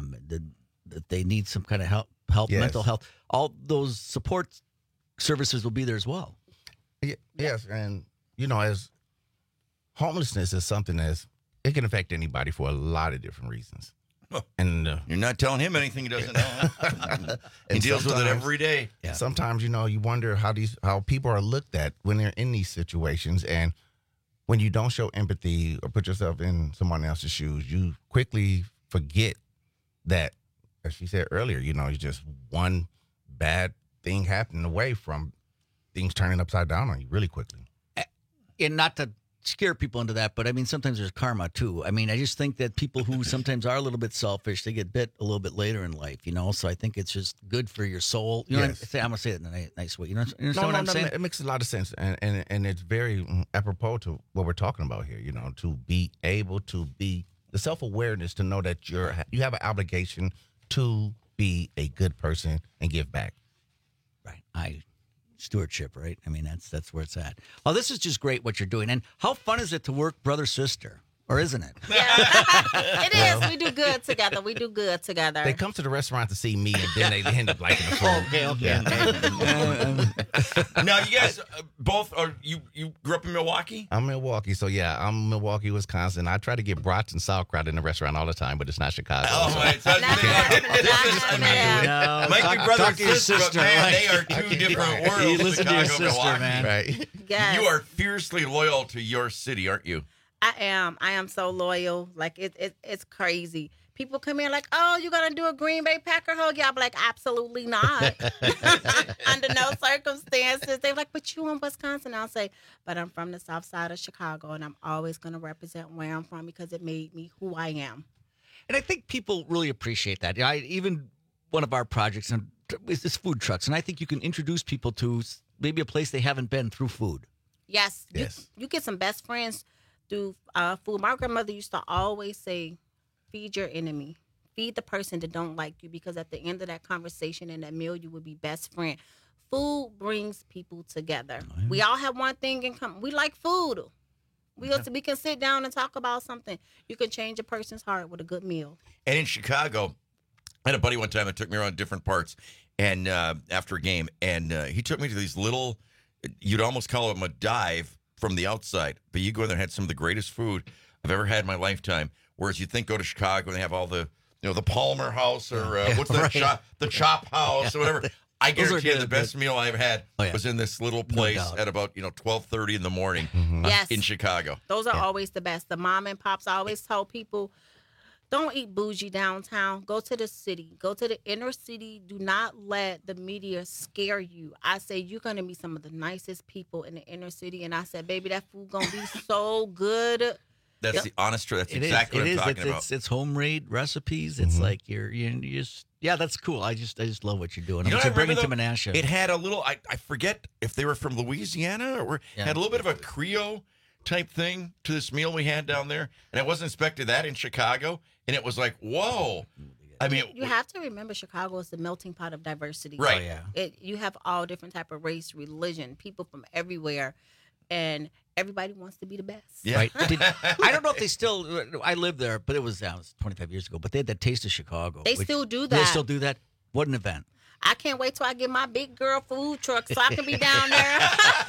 that they need some kind of help, Yes. mental health. All those support services will be there as well. Yes, and as homelessness is something it can affect anybody for a lot of different reasons. And you're not telling him anything he doesn't know. He deals with it every day. Yeah. Sometimes you wonder how people are looked at when they're in these situations, and when you don't show empathy or put yourself in someone else's shoes, you quickly forget that, as she said earlier, it's just one bad thing happening away from things turning upside down on you really quickly. And not to scare people into that, but I mean, sometimes there's karma too. I mean, I just think that people who sometimes are a little bit selfish, they get bit a little bit later in life, you know? So I think it's just good for your soul. You know what I'm going to say it in a nice way. You know what I'm saying? It makes a lot of sense. And it's very apropos to what we're talking about here, you know, to be able to be the self-awareness to know that you have an obligation to be a good person and give back. Right. Stewardship, right? I mean, that's where it's at. Oh, this is just great what you're doing. And how fun is it to work brother-sister? Or isn't it? It is. We do good together. They come to the restaurant to see me, and then they end up liking the food. Okay. Now, you guys both you grew up in Milwaukee? I'm Milwaukee, so yeah, I'm Milwaukee, Wisconsin. I try to get brats and sauerkraut in the restaurant all the time, but it's not Chicago. Oh, right. So Might be brother and sister, but man, they are two different worlds. You listen to your Chicago, sister, Milwaukee. man. Right. Yes. You are fiercely loyal to your city, aren't you? I am so loyal. Like it's crazy. People come in like, oh, you gonna do a Green Bay Packer hug? Yeah, I'm like, absolutely not. Under no circumstances. They're like, but you in Wisconsin? I'll say, but I'm from the south side of Chicago, and I'm always gonna represent where I'm from because it made me who I am. And I think people really appreciate that. Even one of our projects is food trucks, and I think you can introduce people to maybe a place they haven't been through food. Yes. You get some best friends through food. My grandmother used to always say, feed your enemy. Feed the person that don't like you, because at the end of that conversation and that meal, you will be best friend. Food brings people together. Oh, yeah. We all have one thing in common. We like food. We can sit down and talk about something. You can change a person's heart with a good meal. And in Chicago, I had a buddy one time that took me around different parts and after a game, and he took me to these little, you'd almost call them a dive from the outside, but you go in there and had some of the greatest food I've ever had in my lifetime. Whereas you think go to Chicago and they have all the, the Palmer House or what's that the Chop House or whatever. I guarantee you the best meal I ever had was in this little place at about 12:30 in the morning in Chicago. Those are always the best. The mom and pops always tell people, don't eat bougie downtown. Go to the city. Go to the inner city. Do not let the media scare you. I say you're going to meet some of the nicest people in the inner city. And I said, baby, that food going to be so good. That's the honest truth. That's exactly what I'm talking about. It's home-made recipes. It's like you just, that's cool. I just love what you're doing. You know what I bringing to remember, Menasha. It had a little, I forget if they were from Louisiana or had a little bit of a Creole type thing to this meal we had down there. And I wasn't expecting that in Chicago. And it was like, whoa. I mean, you have to remember Chicago is the melting pot of diversity. Right. Oh, yeah. You have all different type of race, religion, people from everywhere. And everybody wants to be the best. Yeah. Right. I don't know if they still, I lived there, but it was 25 years ago, but they had that Taste of Chicago. They still do that. They still do that? What an event. I can't wait till I get my big girl food truck so I can be down there.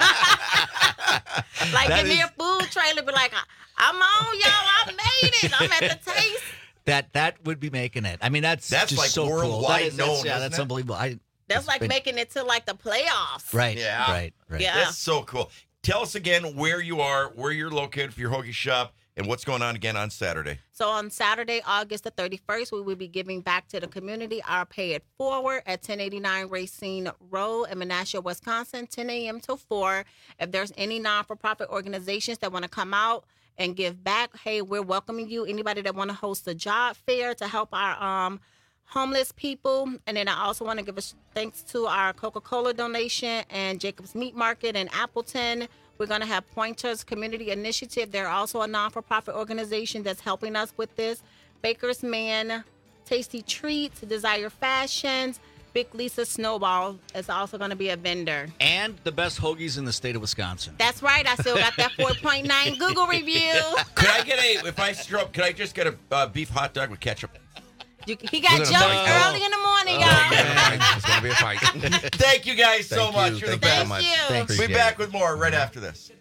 Give me a food trailer, be like, I'm on, y'all. I made it. I'm at the Taste. That would be making it. I mean, that's just like so worldwide cool. known. That's unbelievable. That's like making it to like the playoffs. Right. Yeah. Right. Yeah. That's so cool. Tell us again where you are, where you're located for your hoagie shop, and what's going on again on Saturday. So on Saturday, August the 31st, we will be giving back to the community our Pay It Forward at 1089 Racine Road in Menasha, Wisconsin, 10 a.m. till 4. If there's any non-for-profit organizations that want to come out and give back, hey, we're welcoming you. Anybody that want to host a job fair to help our homeless people. And then I also want to give a thanks to our Coca-Cola donation and Jacob's Meat Market in Appleton. We're going to have Pointers Community Initiative. They're also a non-for-profit organization that's helping us with this. Baker's Man, Tasty Treats, Desire Fashions, Big Lisa Snowball is also going to be a vendor. And the best hoagies in the state of Wisconsin. That's right. I still got that 4.9 Google review. Could I get if I screw up, could I just get a beef hot dog with ketchup? He got jokes early in the morning, y'all. It's going to be a fight. Thank you guys so much. You're the best. Thank you. Thanks. We'll be back with more right after this.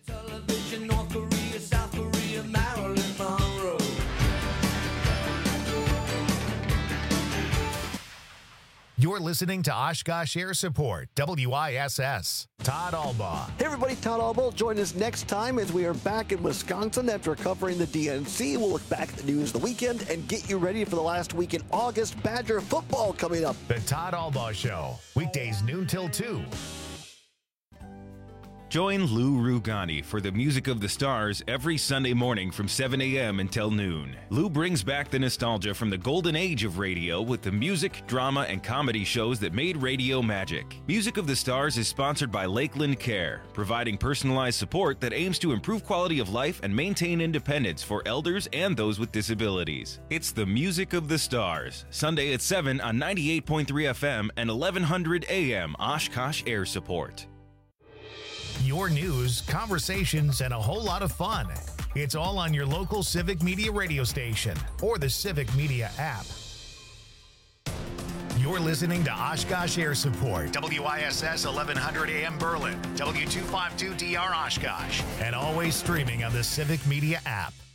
You're listening to Oshkosh Air Support, WISS. Todd Albaugh. Hey everybody, Todd Albaugh. Join us next time as we are back in Wisconsin after covering the DNC. We'll look back at the news of the weekend and get you ready for the last week in August. Badger football coming up. The Todd Albaugh Show, weekdays noon till 2. Join Lou Rugani for the Music of the Stars every Sunday morning from 7 a.m. until noon. Lou brings back the nostalgia from the golden age of radio with the music, drama, and comedy shows that made radio magic. Music of the Stars is sponsored by Lakeland Care, providing personalized support that aims to improve quality of life and maintain independence for elders and those with disabilities. It's the Music of the Stars, Sunday at 7 on 98.3 FM and 1100 AM Oshkosh Air Support. Your news, conversations, and a whole lot of fun. It's all on your local Civic Media radio station or the Civic Media app. You're listening to Oshkosh Air Support, WISS 1100 AM Berlin, W252DR Oshkosh, and always streaming on the Civic Media app.